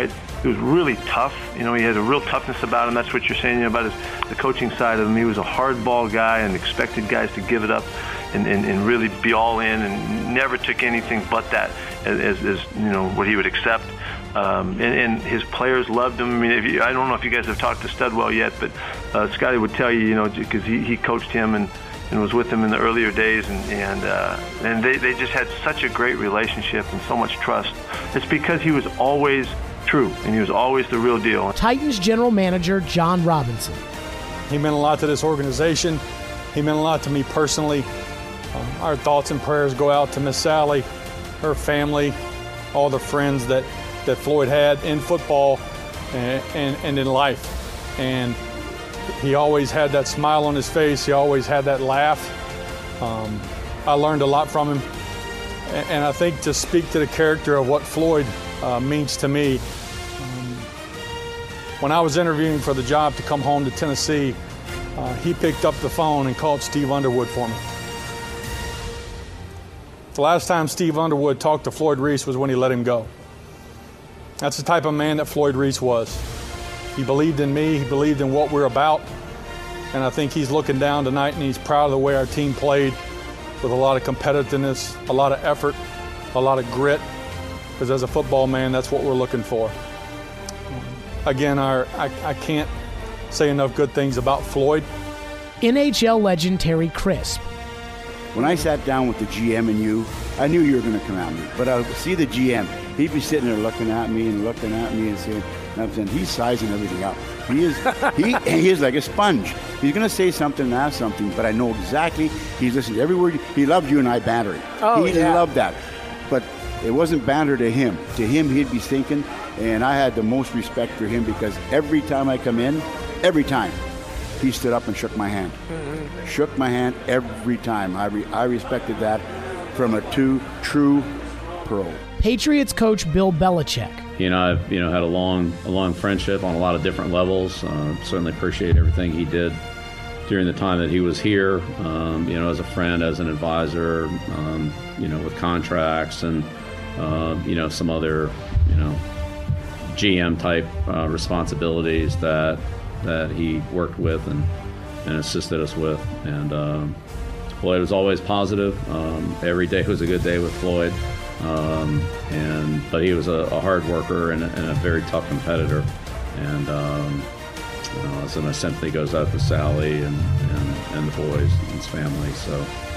he was really tough. You know, he had a real toughness about him. That's what you're saying, you know, about his, the coaching side of him. He was a hardball guy and expected guys to give it up and, and, and really be all in, and never took anything but that as, as, as you know, what he would accept. Um, and, and his players loved him. I mean, if you, I don't know if you guys have talked to Studwell yet, but uh, Scotty would tell you, you know, because he, he coached him and, and was with him in the earlier days, and and, uh, and they, they just had such a great relationship and so much trust. It's because he was always true, and he was always the real deal. Titans general manager John Robinson. He meant a lot to this organization. He meant a lot to me personally. Um, our thoughts and prayers go out to Miss Sally, her family, all the friends that, that Floyd had in football and, and, and in life. And he always had that smile on his face. He always had that laugh. Um, I learned a lot from him. And, and I think to speak to the character of what Floyd uh, means to me, um, when I was interviewing for the job to come home to Tennessee, uh, he picked up the phone and called Steve Underwood for me. The last time Steve Underwood talked to Floyd Reese was when he let him go. That's the type of man that Floyd Reese was. He believed in me, he believed in what we're about, and I think he's looking down tonight and he's proud of the way our team played, with a lot of competitiveness, a lot of effort, a lot of grit, because as a football man, that's what we're looking for. Again, our, I, I can't say enough good things about Floyd. N H L legend Terry Crisp. When I sat down with the G M and you, I knew you were going to come at me, but I would see the G M. He'd be sitting there looking at me and looking at me and saying, and I'm saying, he's sizing everything up. He is he, he is like a sponge. He's going to say something and ask something, but I know exactly he's listening to every word. He loved you and I bantering. Oh, he yeah. loved that. But it wasn't banter to him. To him, he'd be thinking, and I had the most respect for him because every time I come in, every time, he stood up and shook my hand. Mm-hmm. Shook my hand every time. I, re- I respected that from a two, true pro. Patriots coach Bill Belichick. He and I, you know, had a long, a long friendship on a lot of different levels. Uh, certainly appreciate everything he did during the time that he was here. Um, you know, as a friend, as an advisor, um, you know, with contracts and uh, you know, some other, you know, G M type uh, responsibilities that that he worked with and and assisted us with. And um, Floyd was always positive. Um, every day was a good day with Floyd. Um, and but he was a, a hard worker and a, and a very tough competitor, and um, you know, so my sympathy goes out to Sally and, and, and the boys and his family. So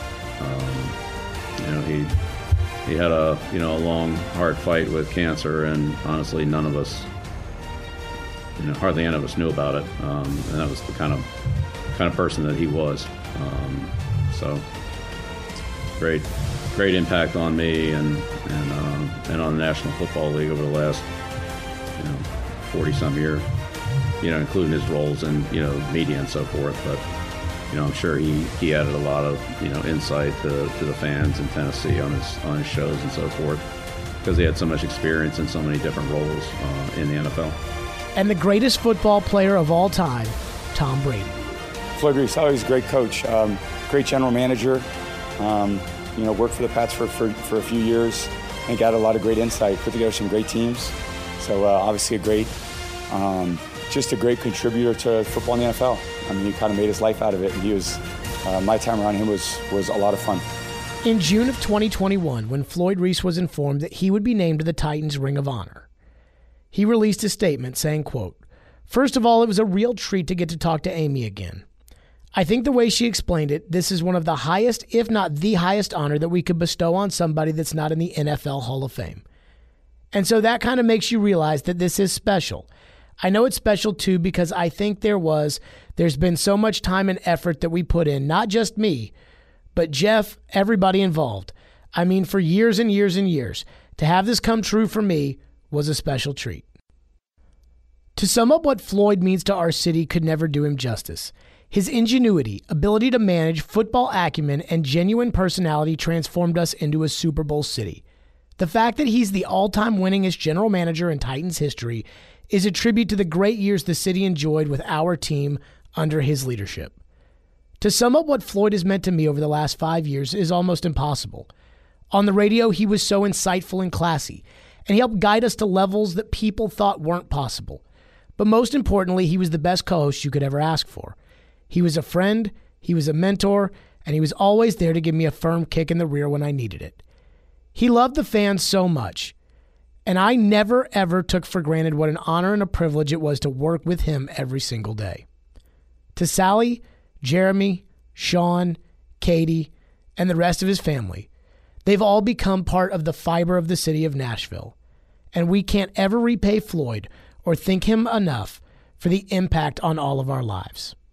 um, you know, he he had a you know a long hard fight with cancer, and honestly none of us, you know, hardly any of us knew about it, um, and that was the kind of kind of person that he was. Um, so great. Great impact on me and and uh, and on the National Football League over the last you know forty some years, you know, including his roles in you know media and so forth. But you know, I'm sure he, he added a lot of you know insight to, to the fans in Tennessee on his on his shows and so forth, because he had so much experience in so many different roles uh, in the N F L. And the greatest football player of all time, Tom Brady. Floyd Reese, always a great coach, um, great general manager. Um, You know, worked for the Pats for, for, for a few years and got a lot of great insight, put together some great teams. So uh, obviously a great, um, just a great contributor to football in the N F L. I mean, he kind of made his life out of it. And he was, uh, my time around him was, was a lot of fun. In June of twenty twenty-one, when Floyd Reese was informed that he would be named to the Titans Ring of Honor, he released a statement saying, quote, "First of all, it was a real treat to get to talk to Amy again. I think the way she explained it, this is one of the highest, if not the highest honor that we could bestow on somebody that's not in the N F L Hall of Fame. And so that kind of makes you realize that this is special. I know it's special too because I think there was, there's been so much time and effort that we put in, not just me, but Jeff, everybody involved. I mean, for years and years and years. To have this come true for me was a special treat." To sum up what Floyd means to our city could never do him justice. His ingenuity, ability to manage, football acumen, and genuine personality transformed us into a Super Bowl city. The fact that he's the all-time winningest general manager in Titans history is a tribute to the great years the city enjoyed with our team under his leadership. To sum up what Floyd has meant to me over the last five years is almost impossible. On the radio, he was so insightful and classy. and he helped guide us to levels that people thought weren't possible. But most importantly, he was the best co-host you could ever ask for. He was a friend, he was a mentor, and he was always there to give me a firm kick in the rear when I needed it. He loved the fans so much, and I never, ever took for granted what an honor and a privilege it was to work with him every single day. To Sally, Jeremy, Sean, Katie, and the rest of his family, they've all become part of the fiber of the city of Nashville, and we can't ever repay Floyd or thank him enough for the impact on all of our lives.